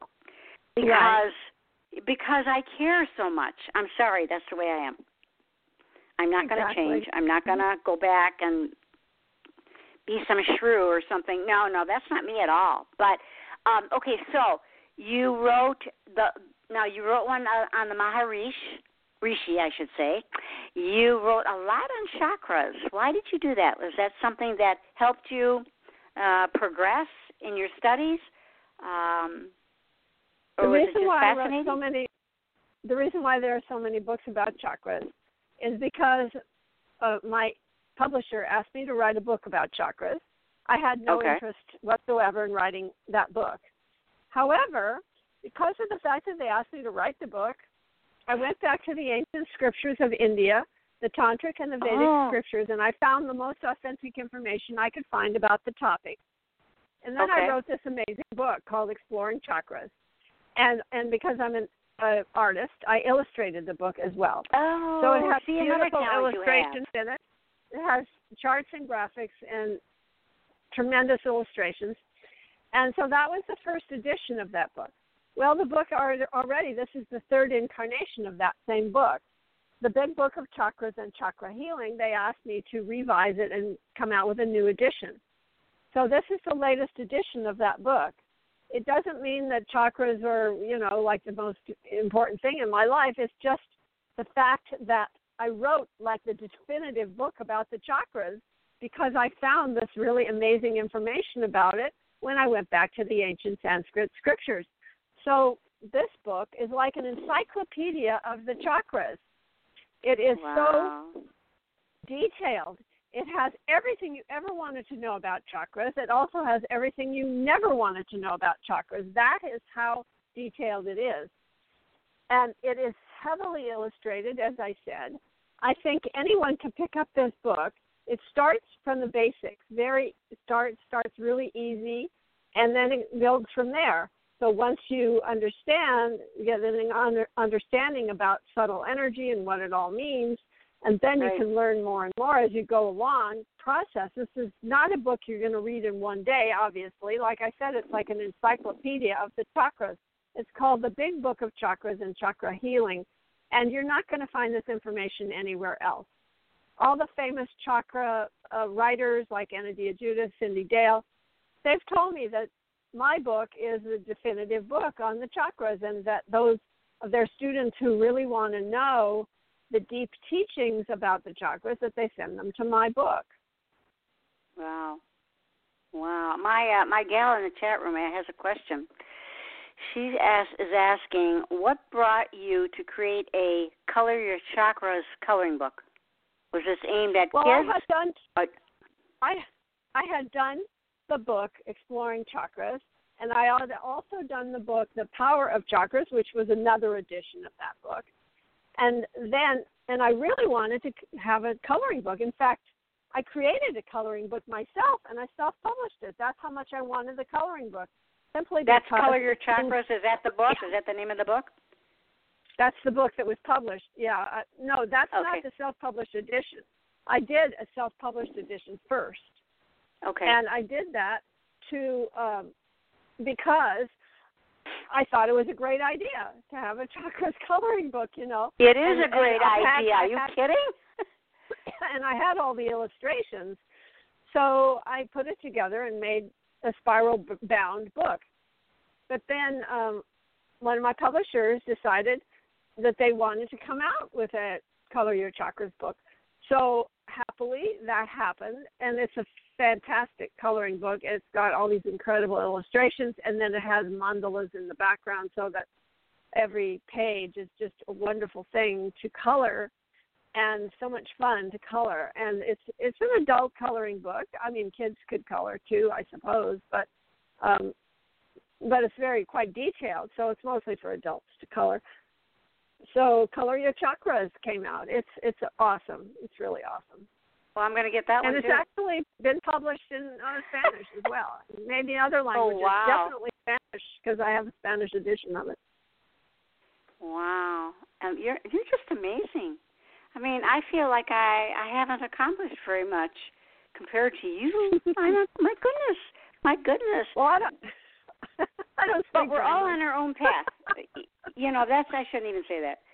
because I care so much. I'm sorry, that's the way I am. I'm not going to change. I'm not going to go back and be some shrew or something. No, that's not me at all. But okay, so you wrote one on the Maharishi, I should say. You wrote a lot on chakras. Why did you do that? Was that something that helped you progress in your studies? Or was it just fascinating? The reason why there are so many books about chakras is because my publisher asked me to write a book about chakras. I had no interest whatsoever in writing that book. However, because of the fact that they asked me to write the book, I went back to the ancient scriptures of India, the Tantric and the Vedic scriptures, and I found the most authentic information I could find about the topic. And then I wrote this amazing book called Exploring Chakras. And because I'm an artist, I illustrated the book as well. Oh, so it has beautiful illustrations in it. It has charts and graphics and tremendous illustrations. And so that was the first edition of that book. Well, the book already, this is the third incarnation of that same book. The Big Book of Chakras and Chakra Healing, they asked me to revise it and come out with a new edition. So this is the latest edition of that book. It doesn't mean that chakras are, like the most important thing in my life. It's just the fact that I wrote like the definitive book about the chakras because I found this really amazing information about it when I went back to the ancient Sanskrit scriptures. So this book is like an encyclopedia of the chakras. It is so detailed. It has everything you ever wanted to know about chakras. It also has everything you never wanted to know about chakras. That is how detailed it is. And it is heavily illustrated, as I said. I think anyone can pick up this book. It starts from the basics. Starts really easy, and then it builds from there. So once you get an understanding about subtle energy and what it all means, and then you can learn more and more as you go along, process. This is not a book you're going to read in one day, obviously. Like I said, it's like an encyclopedia of the chakras. It's called the Big Book of Chakras and Chakra Healing, and you're not going to find this information anywhere else. All the famous chakra writers like Anadia Judith, Cindy Dale, they've told me that my book is a definitive book on the chakras, and that those of their students who really want to know the deep teachings about the chakras, that they send them to my book. Wow. My gal in the chat room has a question. She is asking, what brought you to create a Color Your Chakras coloring book? Was this aimed at kids? I had done the book Exploring Chakras, and I had also done the book The Power of Chakras, which was another edition of that book. And I really wanted to have a coloring book. In fact, I created a coloring book myself, and I self-published it. That's how much I wanted the coloring book. That's Color Your Chakras. Is that the book? Is that the name of the book? That's the book that was published. Yeah. No, that's not the self-published edition. I did a self-published edition first. Okay. And I did that because I thought it was a great idea to have a chakras coloring book, It is a great idea. Are you kidding? And I had all the illustrations. So I put it together and made a spiral-bound book. But then one of my publishers decided that they wanted to come out with a Color Your Chakras book. So happily that happened, and it's a fantastic coloring book. It's got all these incredible illustrations, and then it has mandalas in the background so that every page is just a wonderful thing to color and so much fun to color. And it's an adult coloring book. I mean, kids could color too, I suppose, but it's quite detailed, so it's mostly for adults to color. So Color Your Chakras came out. It's awesome. It's really awesome. Well, I'm going to get that one, and it's actually been published in Spanish as well. Maybe other languages. Oh, wow. Definitely Spanish, because I have a Spanish edition of it. Wow. You're just amazing. I mean, I feel like I haven't accomplished very much compared to you. My goodness. Well, I don't but we're all on our own path. I shouldn't even say that.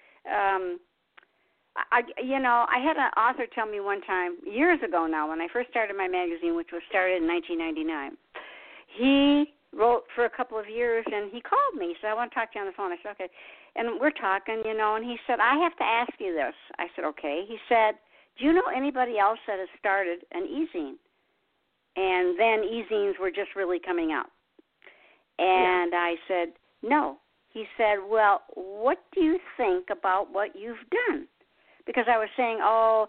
I had an author tell me one time, years ago now, when I first started my magazine, which was started in 1999. He wrote for a couple of years, and he called me. He said, I want to talk to you on the phone. I said, okay. And we're talking, and he said, I have to ask you this. I said, okay. He said, do you know anybody else that has started an e-zine? And then e-zines were just really coming out. And yeah. I said, no. He said, well, what do you think about what you've done? Because I was saying, I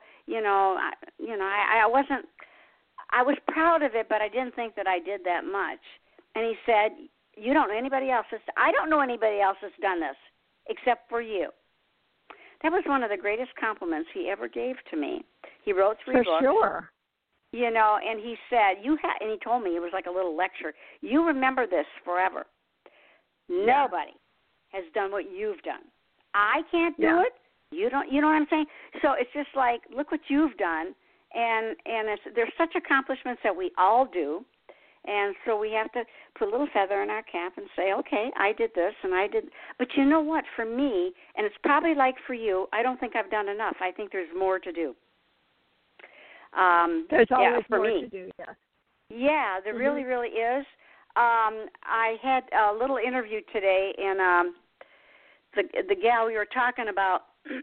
was proud of it, but I didn't think that I did that much. And he said, you don't know anybody else. I don't know anybody else that's done this except for you. That was one of the greatest compliments he ever gave to me. He wrote 3 books. For sure. And he said, and he told me, it was like a little lecture, you remember this forever. Nobody has done what you've done. I can't do it. You know what I'm saying? So it's just like, look what you've done. And there's such accomplishments that we all do. And so we have to put a little feather in our cap and say, okay, I did this and I did. But you know what? For me, and it's probably like for you, I don't think I've done enough. I think there's more to do. There's always more to do, yes. Yeah, there really, really is. I had a little interview today, and the gal we were talking about,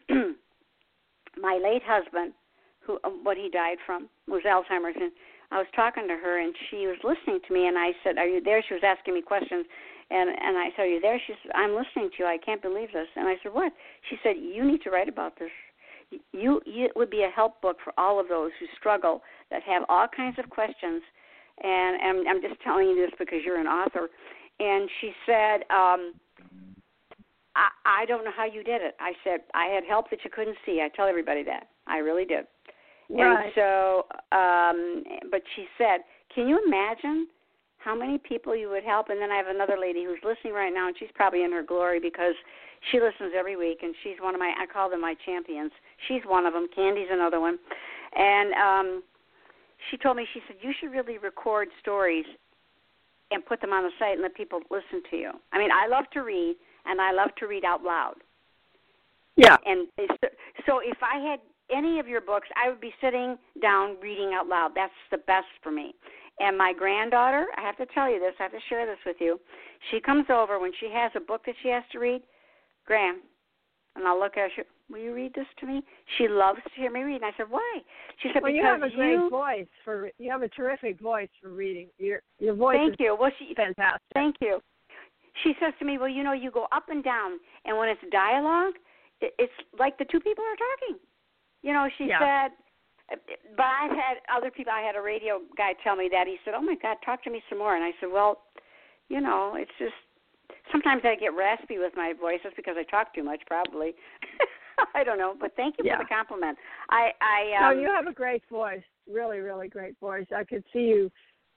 my late husband, who what he died from was Alzheimer's, and I was talking to her, and she was listening to me, and I said, are you there? She was asking me questions, and I said, are you there? She said, I'm listening to you. I can't believe this. And I said, what? She said, you need to write about this. It would be a help book for all of those who struggle, that have all kinds of questions, and I'm just telling you this because you're an author. And she said, I don't know how you did it. I said, I had help that you couldn't see. I tell everybody that. I really did. Right. And so, but she said, can you imagine how many people you would help? And then I have another lady who's listening right now, and she's probably in her glory because she listens every week, and she's one of I call them my champions. She's one of them. Candy's another one. And she told me, she said, you should really record stories and put them on the site and let people listen to you. I mean, I love to read, and I love to read out loud. Yeah. And so if I had any of your books, I would be sitting down reading out loud. That's the best for me. And my granddaughter, I have to tell you this, I have to share this with you. She comes over when she has a book that she has to read, Graham, and I'll look at her, will you read this to me? She loves to hear me read. And I said, why? She said, well, because you have a great voice you have a terrific voice for reading. Your voice Thank is you. Well, fantastic. Thank you. She says to me, well, you go up and down, and when it's dialogue, it's like the two people are talking. She said, but I've had other people, I had a radio guy tell me that. He said, oh, my God, talk to me some more. And I said, well, it's just, sometimes I get raspy with my voice. That's because I talk too much, probably. I don't know, but thank you for the compliment. No, you have a great voice, really, really great voice. I could see you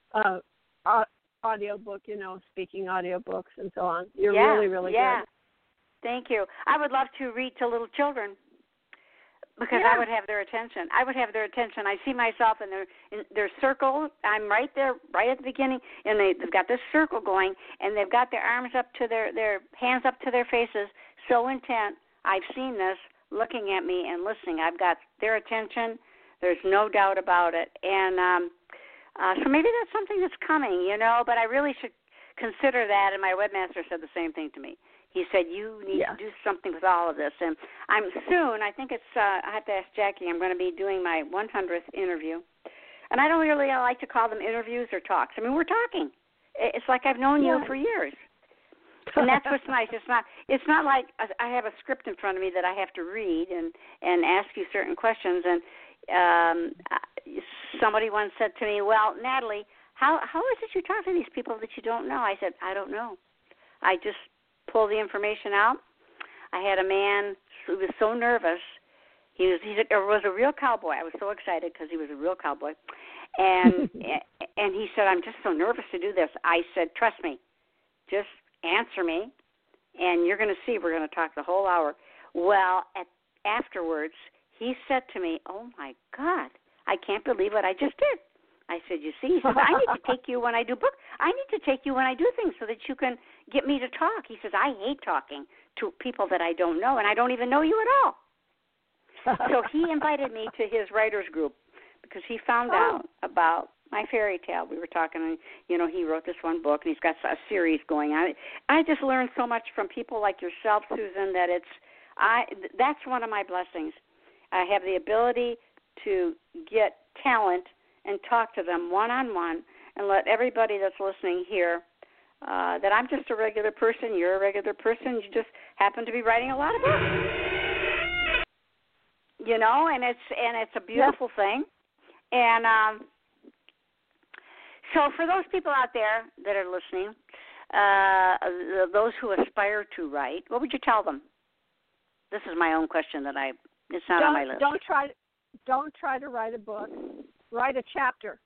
audiobook, speaking audiobooks and so on. You're really, really good. Thank you. I would love to read to little children because I would have their attention. I see myself in their circle. I'm right there, right at the beginning, and they've got this circle going, and they've got their arms up to their hands up to their faces, so intent. I've seen this, looking at me and listening. I've got their attention. There's no doubt about it. And so maybe that's something that's coming, but I really should consider that, and my webmaster said the same thing to me. He said, you need to do something with all of this. And I think it's, I have to ask Jackie, I'm going to be doing my 100th interview. And I don't really like to call them interviews or talks. I mean, we're talking. It's like I've known you for years. And that's what's nice. It's not like I have a script in front of me that I have to read and ask you certain questions. And somebody once said to me, well, Natalie, how is it you talk to these people that you don't know? I said, I don't know. I just pull the information out. I had a man who was so nervous. He was a real cowboy. I was so excited because he was a real cowboy. And and he said, I'm just so nervous to do this. I said, trust me, just answer me, and you're going to see we're going to talk the whole hour. Well, afterwards, he said to me, oh, my God, I can't believe what I just did. I said, you see, he said, I need to take you when I do books. I need to take you when I do things so that you can get me to talk. He says, I hate talking to people that I don't know, and I don't even know you at all. So he invited me to his writers group because he found out about my fairy tale. We were talking, and, he wrote this one book, and he's got a series going on. I just learned so much from people like yourself, Susan, that that's one of my blessings. I have the ability to get talent and talk to them one-on-one and let everybody that's listening hear that I'm just a regular person, you're a regular person, you just happen to be writing a lot of books. And it's a beautiful thing. And so for those people out there that are listening, those who aspire to write, what would you tell them? This is my own question it's not on my list. Don't try to write a book. Write a chapter.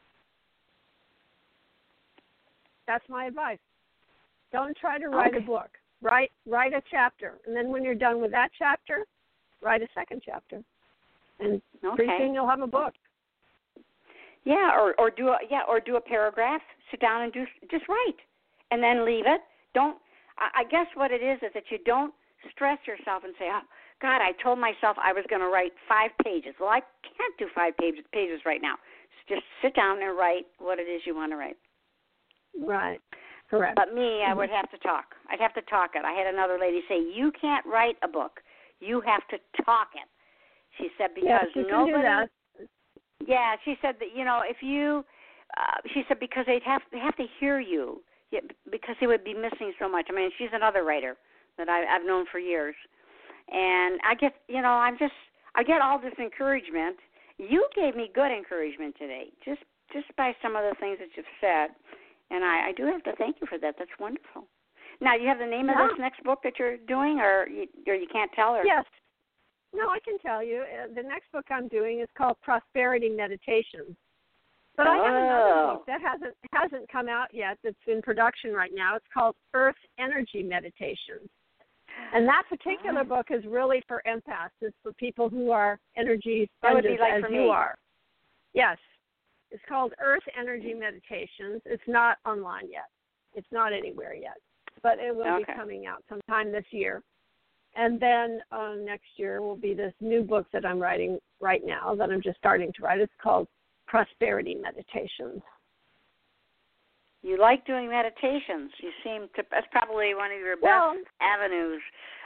That's my advice. Don't try to write a book. Write a chapter, and then when you're done with that chapter, write a second chapter, and pretty soon you'll have a book. Yeah, or do a paragraph. Sit down and just write, and then leave it. I guess what it is that you don't stress yourself and say, oh, God, I told myself I was going to write 5 pages. Well, I can't do 5 pages right now. Just sit down and write what it is you want to write. Right. Correct. But me, I would have to talk. I'd have to talk it. I had another lady say, you can't write a book. You have to talk it. She said, because nobody... Can do that. Yeah, she said that, if you... she said, because they have to hear you, because they would be missing so much. I mean, she's another writer that I've known for years. And I get, I get all this encouragement. You gave me good encouragement today, just by some of the things that you've said. And I do have to thank you for that. That's wonderful. Now, you have the name of this next book that you're doing, or you can't tell? Or? Yes. No, I can tell you. The next book I'm doing is called Prosperity Meditations. But I have another book that hasn't come out yet that's in production right now. It's called Earth Energy Meditations. And that particular book is really for empaths. It's for people who are energy sponges as you are. Yes. It's called Earth Energy Meditations. It's not online yet. It's not anywhere yet. But it will be coming out sometime this year. And then next year will be this new book that I'm writing right now that I'm just starting to write. It's called Prosperity Meditations. You like doing meditations. You seem to, that's probably one of your best avenues,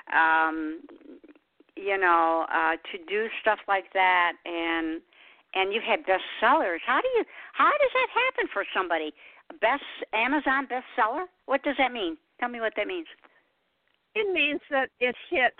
to do stuff like that. And you've had bestsellers. How does that happen for somebody? Amazon bestseller? What does that mean? Tell me what that means. It means that it hit,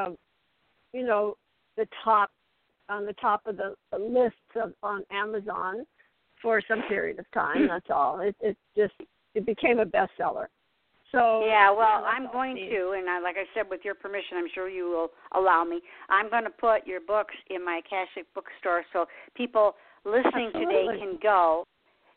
the top of the lists on Amazon for some period of time. That's all. It became a bestseller. So yeah, well, I'm going to, and like I said, with your permission, I'm sure you will allow me. I'm going to put your books in my Akashic bookstore so people listening today can go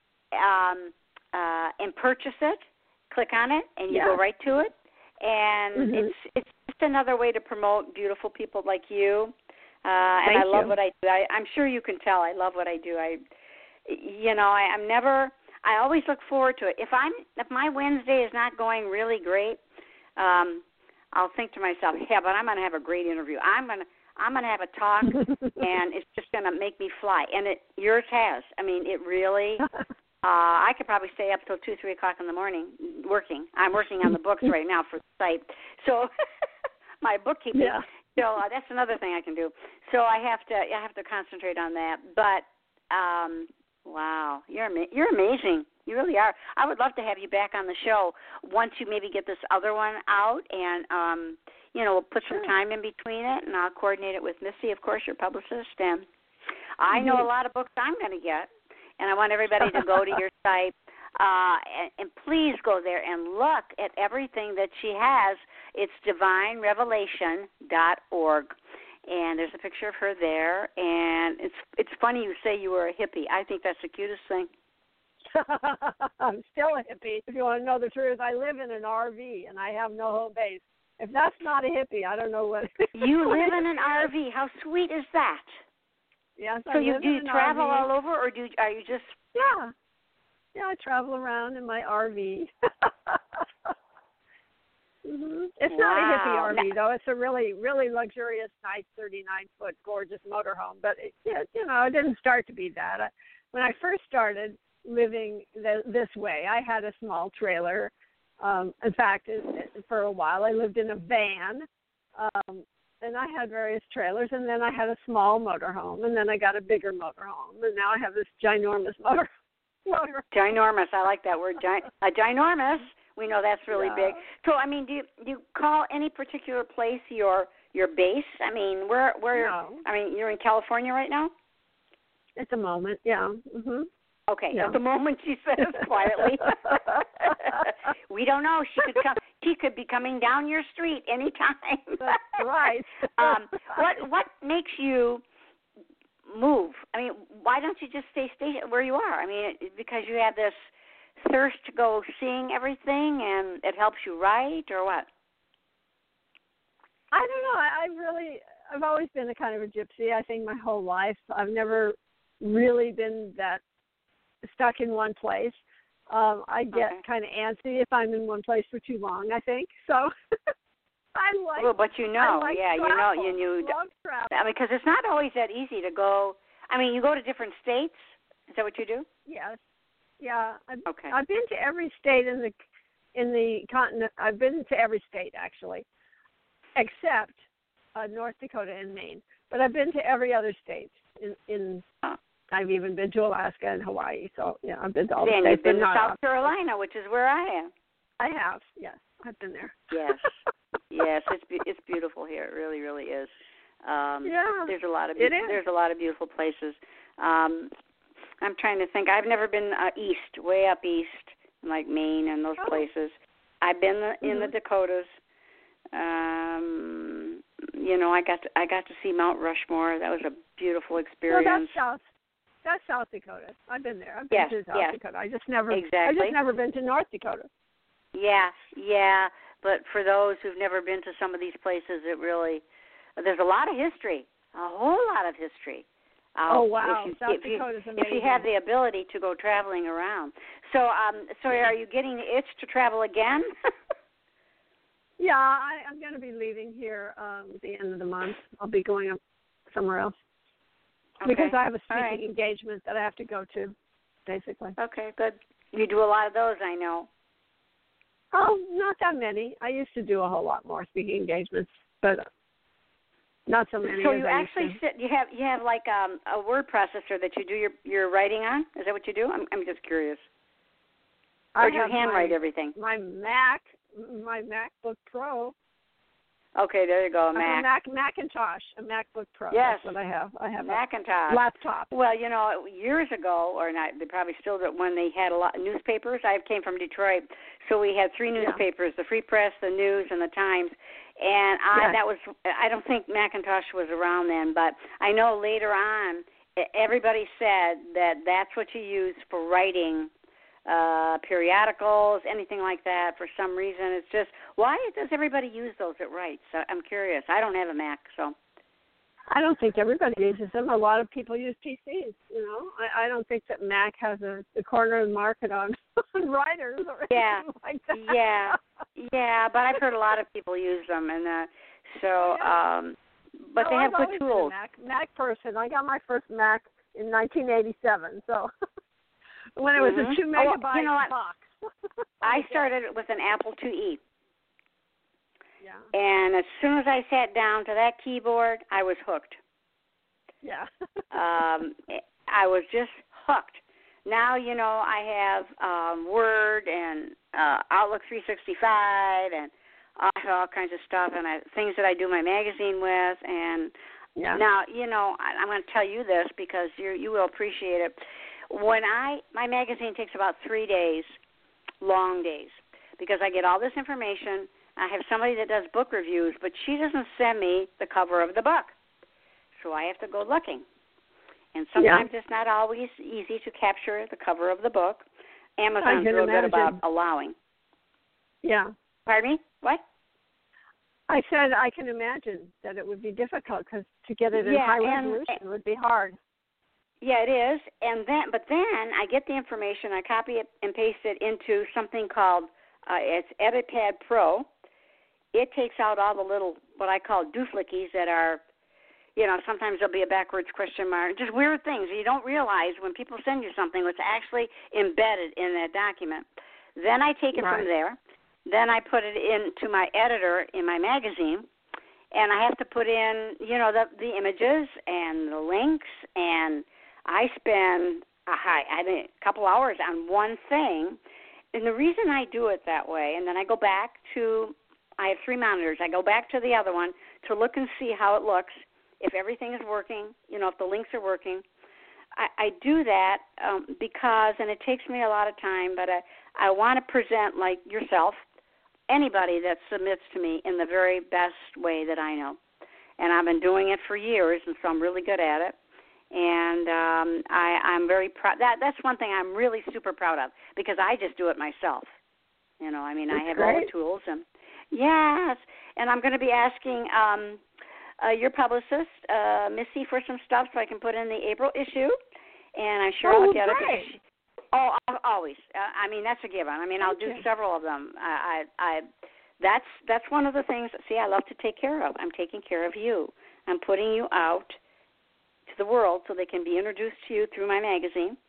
and purchase it. Click on it, and you go right to it. And it's just another way to promote beautiful people like you. And I love what I do. I'm sure you can tell I love what I do. I always look forward to it. If my Wednesday is not going really great, I'll think to myself, yeah, but I'm going to have a great interview. I'm going to have a talk, and it's just going to make me fly. And yours has. I mean, it really I could probably stay up till 2, 3 o'clock in the morning working. I'm working on the books right now for the site. So my bookkeeping. Yeah. So that's another thing I can do. So I have to concentrate on that. But wow, you're amazing. You really are. I would love to have you back on the show once you maybe get this other one out, and we'll put some time in between it, and I'll coordinate it with Missy, of course, your publicist. And I know a lot of books I'm going to get, and I want everybody to go to your site. And please go there and look at everything that she has. It's divinerevelation.org. And there's a picture of her there. And it's funny you say you were a hippie. I think that's the cutest thing. I'm still a hippie. If you want to know the truth, I live in an RV, and I have no home base. If that's not a hippie, I don't know what. You live in an RV. How sweet is that? Yes, so do you travel RV. all over, or are you just... Yeah. Yeah, I travel around in my RV. It's not a hippie RV, though. It's a really, really luxurious, nice 39-foot gorgeous motorhome. But, it didn't start to be that. When I first started living this way, I had a small trailer. In fact, for a while, I lived in a van. And I had various trailers, and then I had a small motorhome, and then I got a bigger motorhome, and now I have this ginormous motorhome. Ginormous. I like that word. Ginormous. We know that's really big. So, I mean, do you call any particular place your base? I mean, where? No. I mean, you're in California right now? At the moment, yeah. Mm-hmm. Okay. Yeah. At the moment, she says quietly. We don't know. She could be coming down your street anytime. That's right. What makes you move? I mean, why don't you just stay where you are? I mean, because you have this thirst to go seeing everything, and it helps you write, or what? I don't know. I've always been a kind of a gypsy, I think, my whole life. I've never really been that stuck in one place. I get kind of antsy if I'm in one place for too long, I think. So I like. Well, but you know, love travel. I mean, because it's not always that easy to go. I mean, you go to different states. Is that what you do? Yes. Yeah. Okay. I've been to every state in the continent. I've been to every state actually, except North Dakota and Maine. But I've been to every other state in I've even been to Alaska and Hawaii. So, yeah, I've been to all the states. You've been to South Carolina, which is where I am. I have, yes. I've been there. Yes. Yes, it's beautiful here. It really, really is. There's a lot of beautiful places. I'm trying to think. I've never been east, way up east, like Maine and those places. I've been in the Dakotas. I got to see Mount Rushmore. That was a beautiful experience. Well, that's South Dakota. I've been there. I've been to South Dakota. I just never been to North Dakota. Yeah. But for those who've never been to some of these places, there's a lot of history, a whole lot of history. Oh wow, South Dakota's amazing. If you have the ability to go traveling around. So, are you getting the itch to travel again? Yeah, I'm going to be leaving here at the end of the month. I'll be going up somewhere else. Okay. Because I have a speaking engagement that I have to go to, basically. Okay, good. You do a lot of those, I know. Oh, not that many. I used to do a whole lot more speaking engagements, but not so many. So you actually you have like a word processor that you do your writing on? Is that what you do? I'm just curious. Or do you handwrite everything? My MacBook Pro. Okay, there you go, Macintosh, a MacBook Pro. Yes. That's what I have. I have Macintosh. A laptop. Well, years ago, or not, they probably still do, when they had a lot of newspapers. I came from Detroit, so we had 3 newspapers, the Free Press, the News, and the Times. And I don't think Macintosh was around then, but I know later on everybody said that that's what you use for writing periodicals, anything like that. For some reason, it's just, why does everybody use those at Wright? So I'm curious. I don't have a Mac, so. I don't think everybody uses them. A lot of people use PCs, I don't think that Mac has a corner of the market on writers or anything like that. Yeah, but I've heard a lot of people use them, and but they have good tools. I've always been a Mac person. I got my first Mac in 1987, so. When it was a 2 megabyte box. I started with an Apple IIe. Yeah. And as soon as I sat down to that keyboard, I was hooked. Yeah. I was just hooked. Now, I have Word and Outlook 365 and I have all kinds of stuff and things that I do my magazine with. And now, I'm going to tell you this because you will appreciate it. When my magazine takes about 3 days, long days, because I get all this information. I have somebody that does book reviews, but she doesn't send me the cover of the book. So I have to go looking. And sometimes it's not always easy to capture the cover of the book. Amazon's real good about allowing. Yeah. Pardon me? What? I said I can imagine that it would be difficult because to get it in high resolution would be hard. Yeah, it is. But then I get the information, I copy it and paste it into something called it's EditPad Pro. It takes out all the little, what I call dooflickies that are, sometimes there'll be a backwards question mark, just weird things. You don't realize when people send you something what's actually embedded in that document. Then I take it from there. Then I put it into my editor in my magazine, and I have to put in, the images and the links, and I spend a couple hours on one thing. And the reason I do it that way, and then I go back to, I have 3 monitors. I go back to the other one to look and see how it looks, if everything is working, if the links are working. I do that because, and it takes me a lot of time, but I want to present, like yourself, anybody that submits to me in the very best way that I know. And I've been doing it for years, and so I'm really good at it. And I'm very proud. That's one thing I'm really super proud of because I just do it myself. I have all the tools. And yes, and I'm going to be asking your publicist, Missy, for some stuff so I can put in the April issue. And I'm sure I'll get it. Always. That's a given. I'll do several of them. That's one of the things. See, I love to take care of. I'm taking care of you. I'm putting you out to the world so they can be introduced to you through my magazine.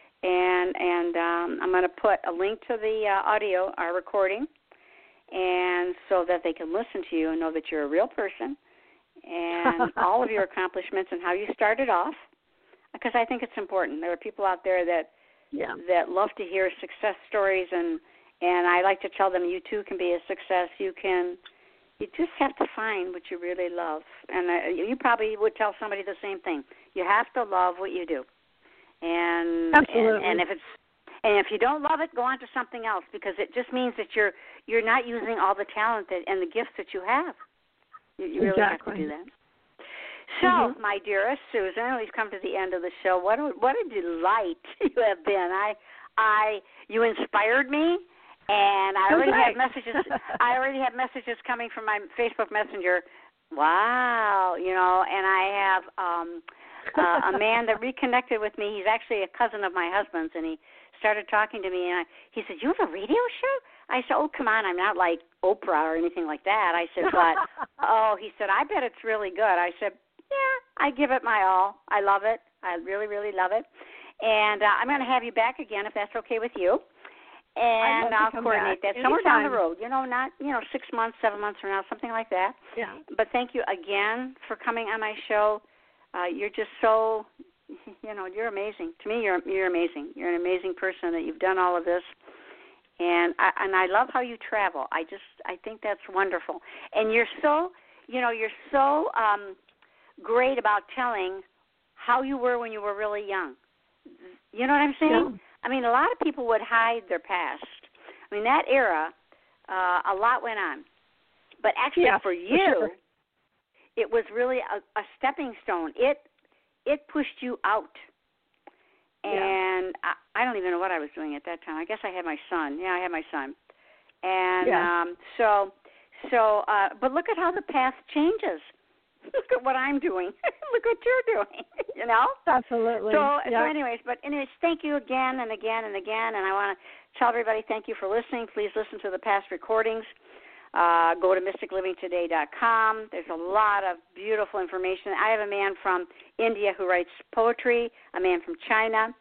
And I'm going to put a link to the audio, our recording, and so that they can listen to you and know that you're a real person and all of your accomplishments and how you started off, because I think it's important. There are people out there that love to hear success stories, and I like to tell them you too can be a success. You just have to find what you really love. And you probably would tell somebody the same thing. You have to love what you do. And absolutely. And if you don't love it, go on to something else, because it just means that you're not using all the talent and the gifts that you have. You really have to do that. So, my dearest Susan, we've come to the end of the show. What a delight you have been. You inspired me, and I already have messages. I already have messages coming from my Facebook Messenger. Wow, and I have a man that reconnected with me. He's actually a cousin of my husband's, and he started talking to me, and he said, "You have a radio show?" I said, "Oh, come on, I'm not like Oprah or anything like that." I said, "But he said, "I bet it's really good." I said, "Yeah, I give it my all. I love it. I really, really love it." And I'm going to have you back again if that's okay with you. And I'll coordinate that somewhere down the road. Not 6 months, 7 months from now, something like that. Yeah. But thank you again for coming on my show. You're just so, you're amazing. To me, you're amazing. You're an amazing person that you've done all of this. And I love how you travel. I think that's wonderful. And you're so great about telling how you were when you were really young. You know what I'm saying? Yeah. A lot of people would hide their past. That era, a lot went on. But actually, for you, it was really a stepping stone. It pushed you out. And I don't even know what I was doing at that time. I guess I had my son. Yeah, I had my son. And but look at how the path changes. Look at what I'm doing. Look what you're doing, Absolutely. So anyways, thank you again and again and again. And I want to tell everybody thank you for listening. Please listen to the past recordings. Go to mysticlivingtoday.com. There's a lot of beautiful information. I have a man from India who writes poetry, a man from China,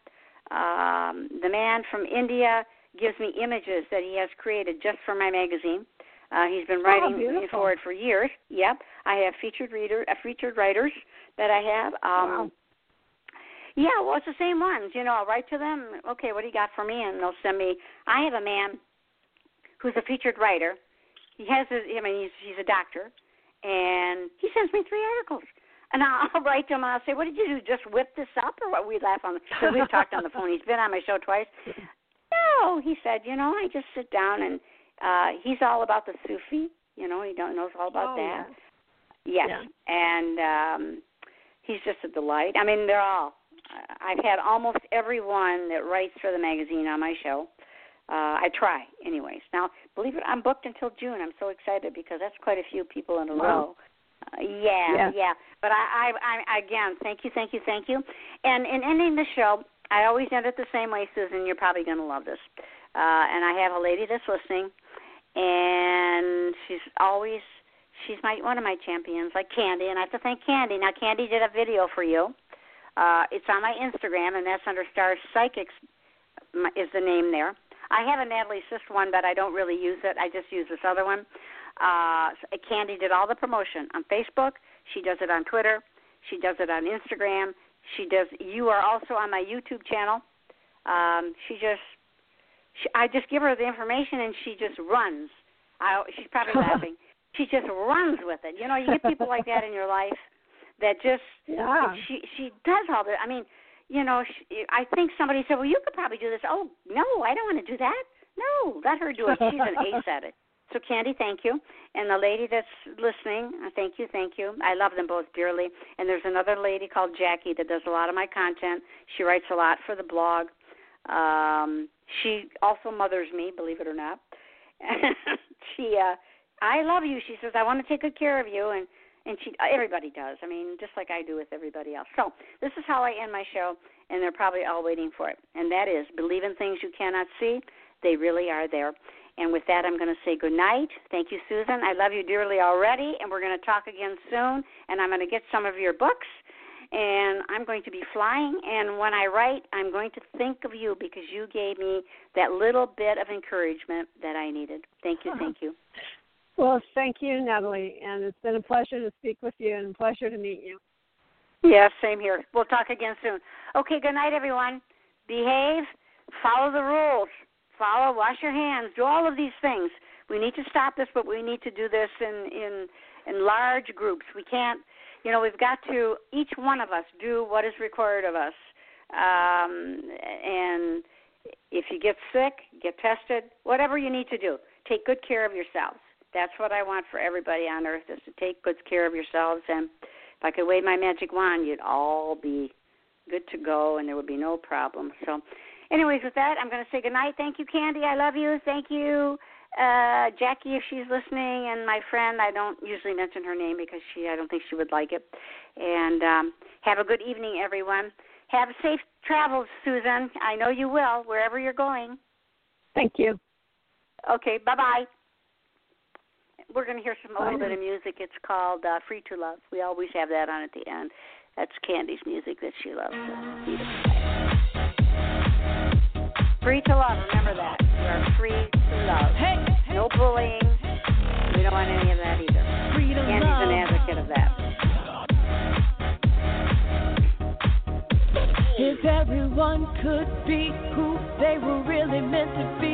The man from India gives me images that he has created just for my magazine. He's been writing for it for years. Yep. I have featured writers that I have. Wow. Yeah, well, it's the same ones. I'll write to them. Okay, what do you got for me? And they'll send me. I have a man who's a featured writer. He has he's a doctor, and he sends me 3 articles. And I'll write to him, and I'll say, what did you do, just whip this up? Or what? We laugh on because we've talked on the phone. He's been on my show twice. No, he said, I just sit down, and he's all about the Sufi. He knows all about that. Yeah. Yes, yeah. And he's just a delight. I mean, they're all. I've had almost everyone that writes for the magazine on my show. I try, anyways. Now, believe it, I'm booked until June. I'm so excited because that's quite a few people in a row. Yeah. But I again, thank you. And in ending the show, I always end it the same way, Susan. You're probably going to love this. And I have a lady that's listening, and she's one of my champions, like Candy, and I have to thank Candy. Now, Candy did a video for you. It's on my Instagram, and that's under Stars Psychics is the name there. I have a Natalie Sist one, but I don't really use it. I just use this other one. Candy did all the promotion on Facebook. She does it on Twitter. She does it on Instagram. You are also on my YouTube channel. I just give her the information, and she just runs. She's probably laughing. She just runs with it. You get people like that in your life that just she does all that. I mean, I think somebody said, well, you could probably do this. Oh, no, I don't want to do that. No, let her do it. She's an ace at it. So, Candy, thank you. And the lady that's listening, thank you. I love them both dearly. And there's another lady called Jackie that does a lot of my content. She writes a lot for the blog. She also mothers me, believe it or not. I love you. She says, I want to take good care of you. And everybody does. I mean, just like I do with everybody else. So this is how I end my show, and they're probably all waiting for it. And that is, believe in things you cannot see. They really are there. And with that, I'm going to say good night. Thank you, Susan. I love you dearly already, and we're going to talk again soon. And I'm going to get some of your books, and I'm going to be flying. And when I write, I'm going to think of you because you gave me that little bit of encouragement that I needed. Thank you. Well, thank you, Natalie, and it's been a pleasure to speak with you and a pleasure to meet you. Yes, same here. We'll talk again soon. Okay, good night, everyone. Behave, follow the rules, wash your hands, do all of these things. We need to stop this, but we need to do this in large groups. We can't, we've got to, each one of us, do what is required of us. And if you get sick, get tested, whatever you need to do, take good care of yourselves. That's what I want for everybody on earth, is to take good care of yourselves. And if I could wave my magic wand, you'd all be good to go, and there would be no problem. So anyways, with that, I'm going to say goodnight. Thank you, Candy. I love you. Thank you, Jackie, if she's listening, and my friend. I don't usually mention her name because I don't think she would like it. And have a good evening, everyone. Have safe travels, Susan. I know you will, wherever you're going. Thank you. Okay, bye-bye. We're going to hear a little bit of music. It's called Free to Love. We always have that on at the end. That's Candy's music that she loves. Free to love. Remember that. We are free to love. Hey. No bullying. We don't want any of that either. Free to Candy's love. An advocate of that. If everyone could be who they were really meant to be,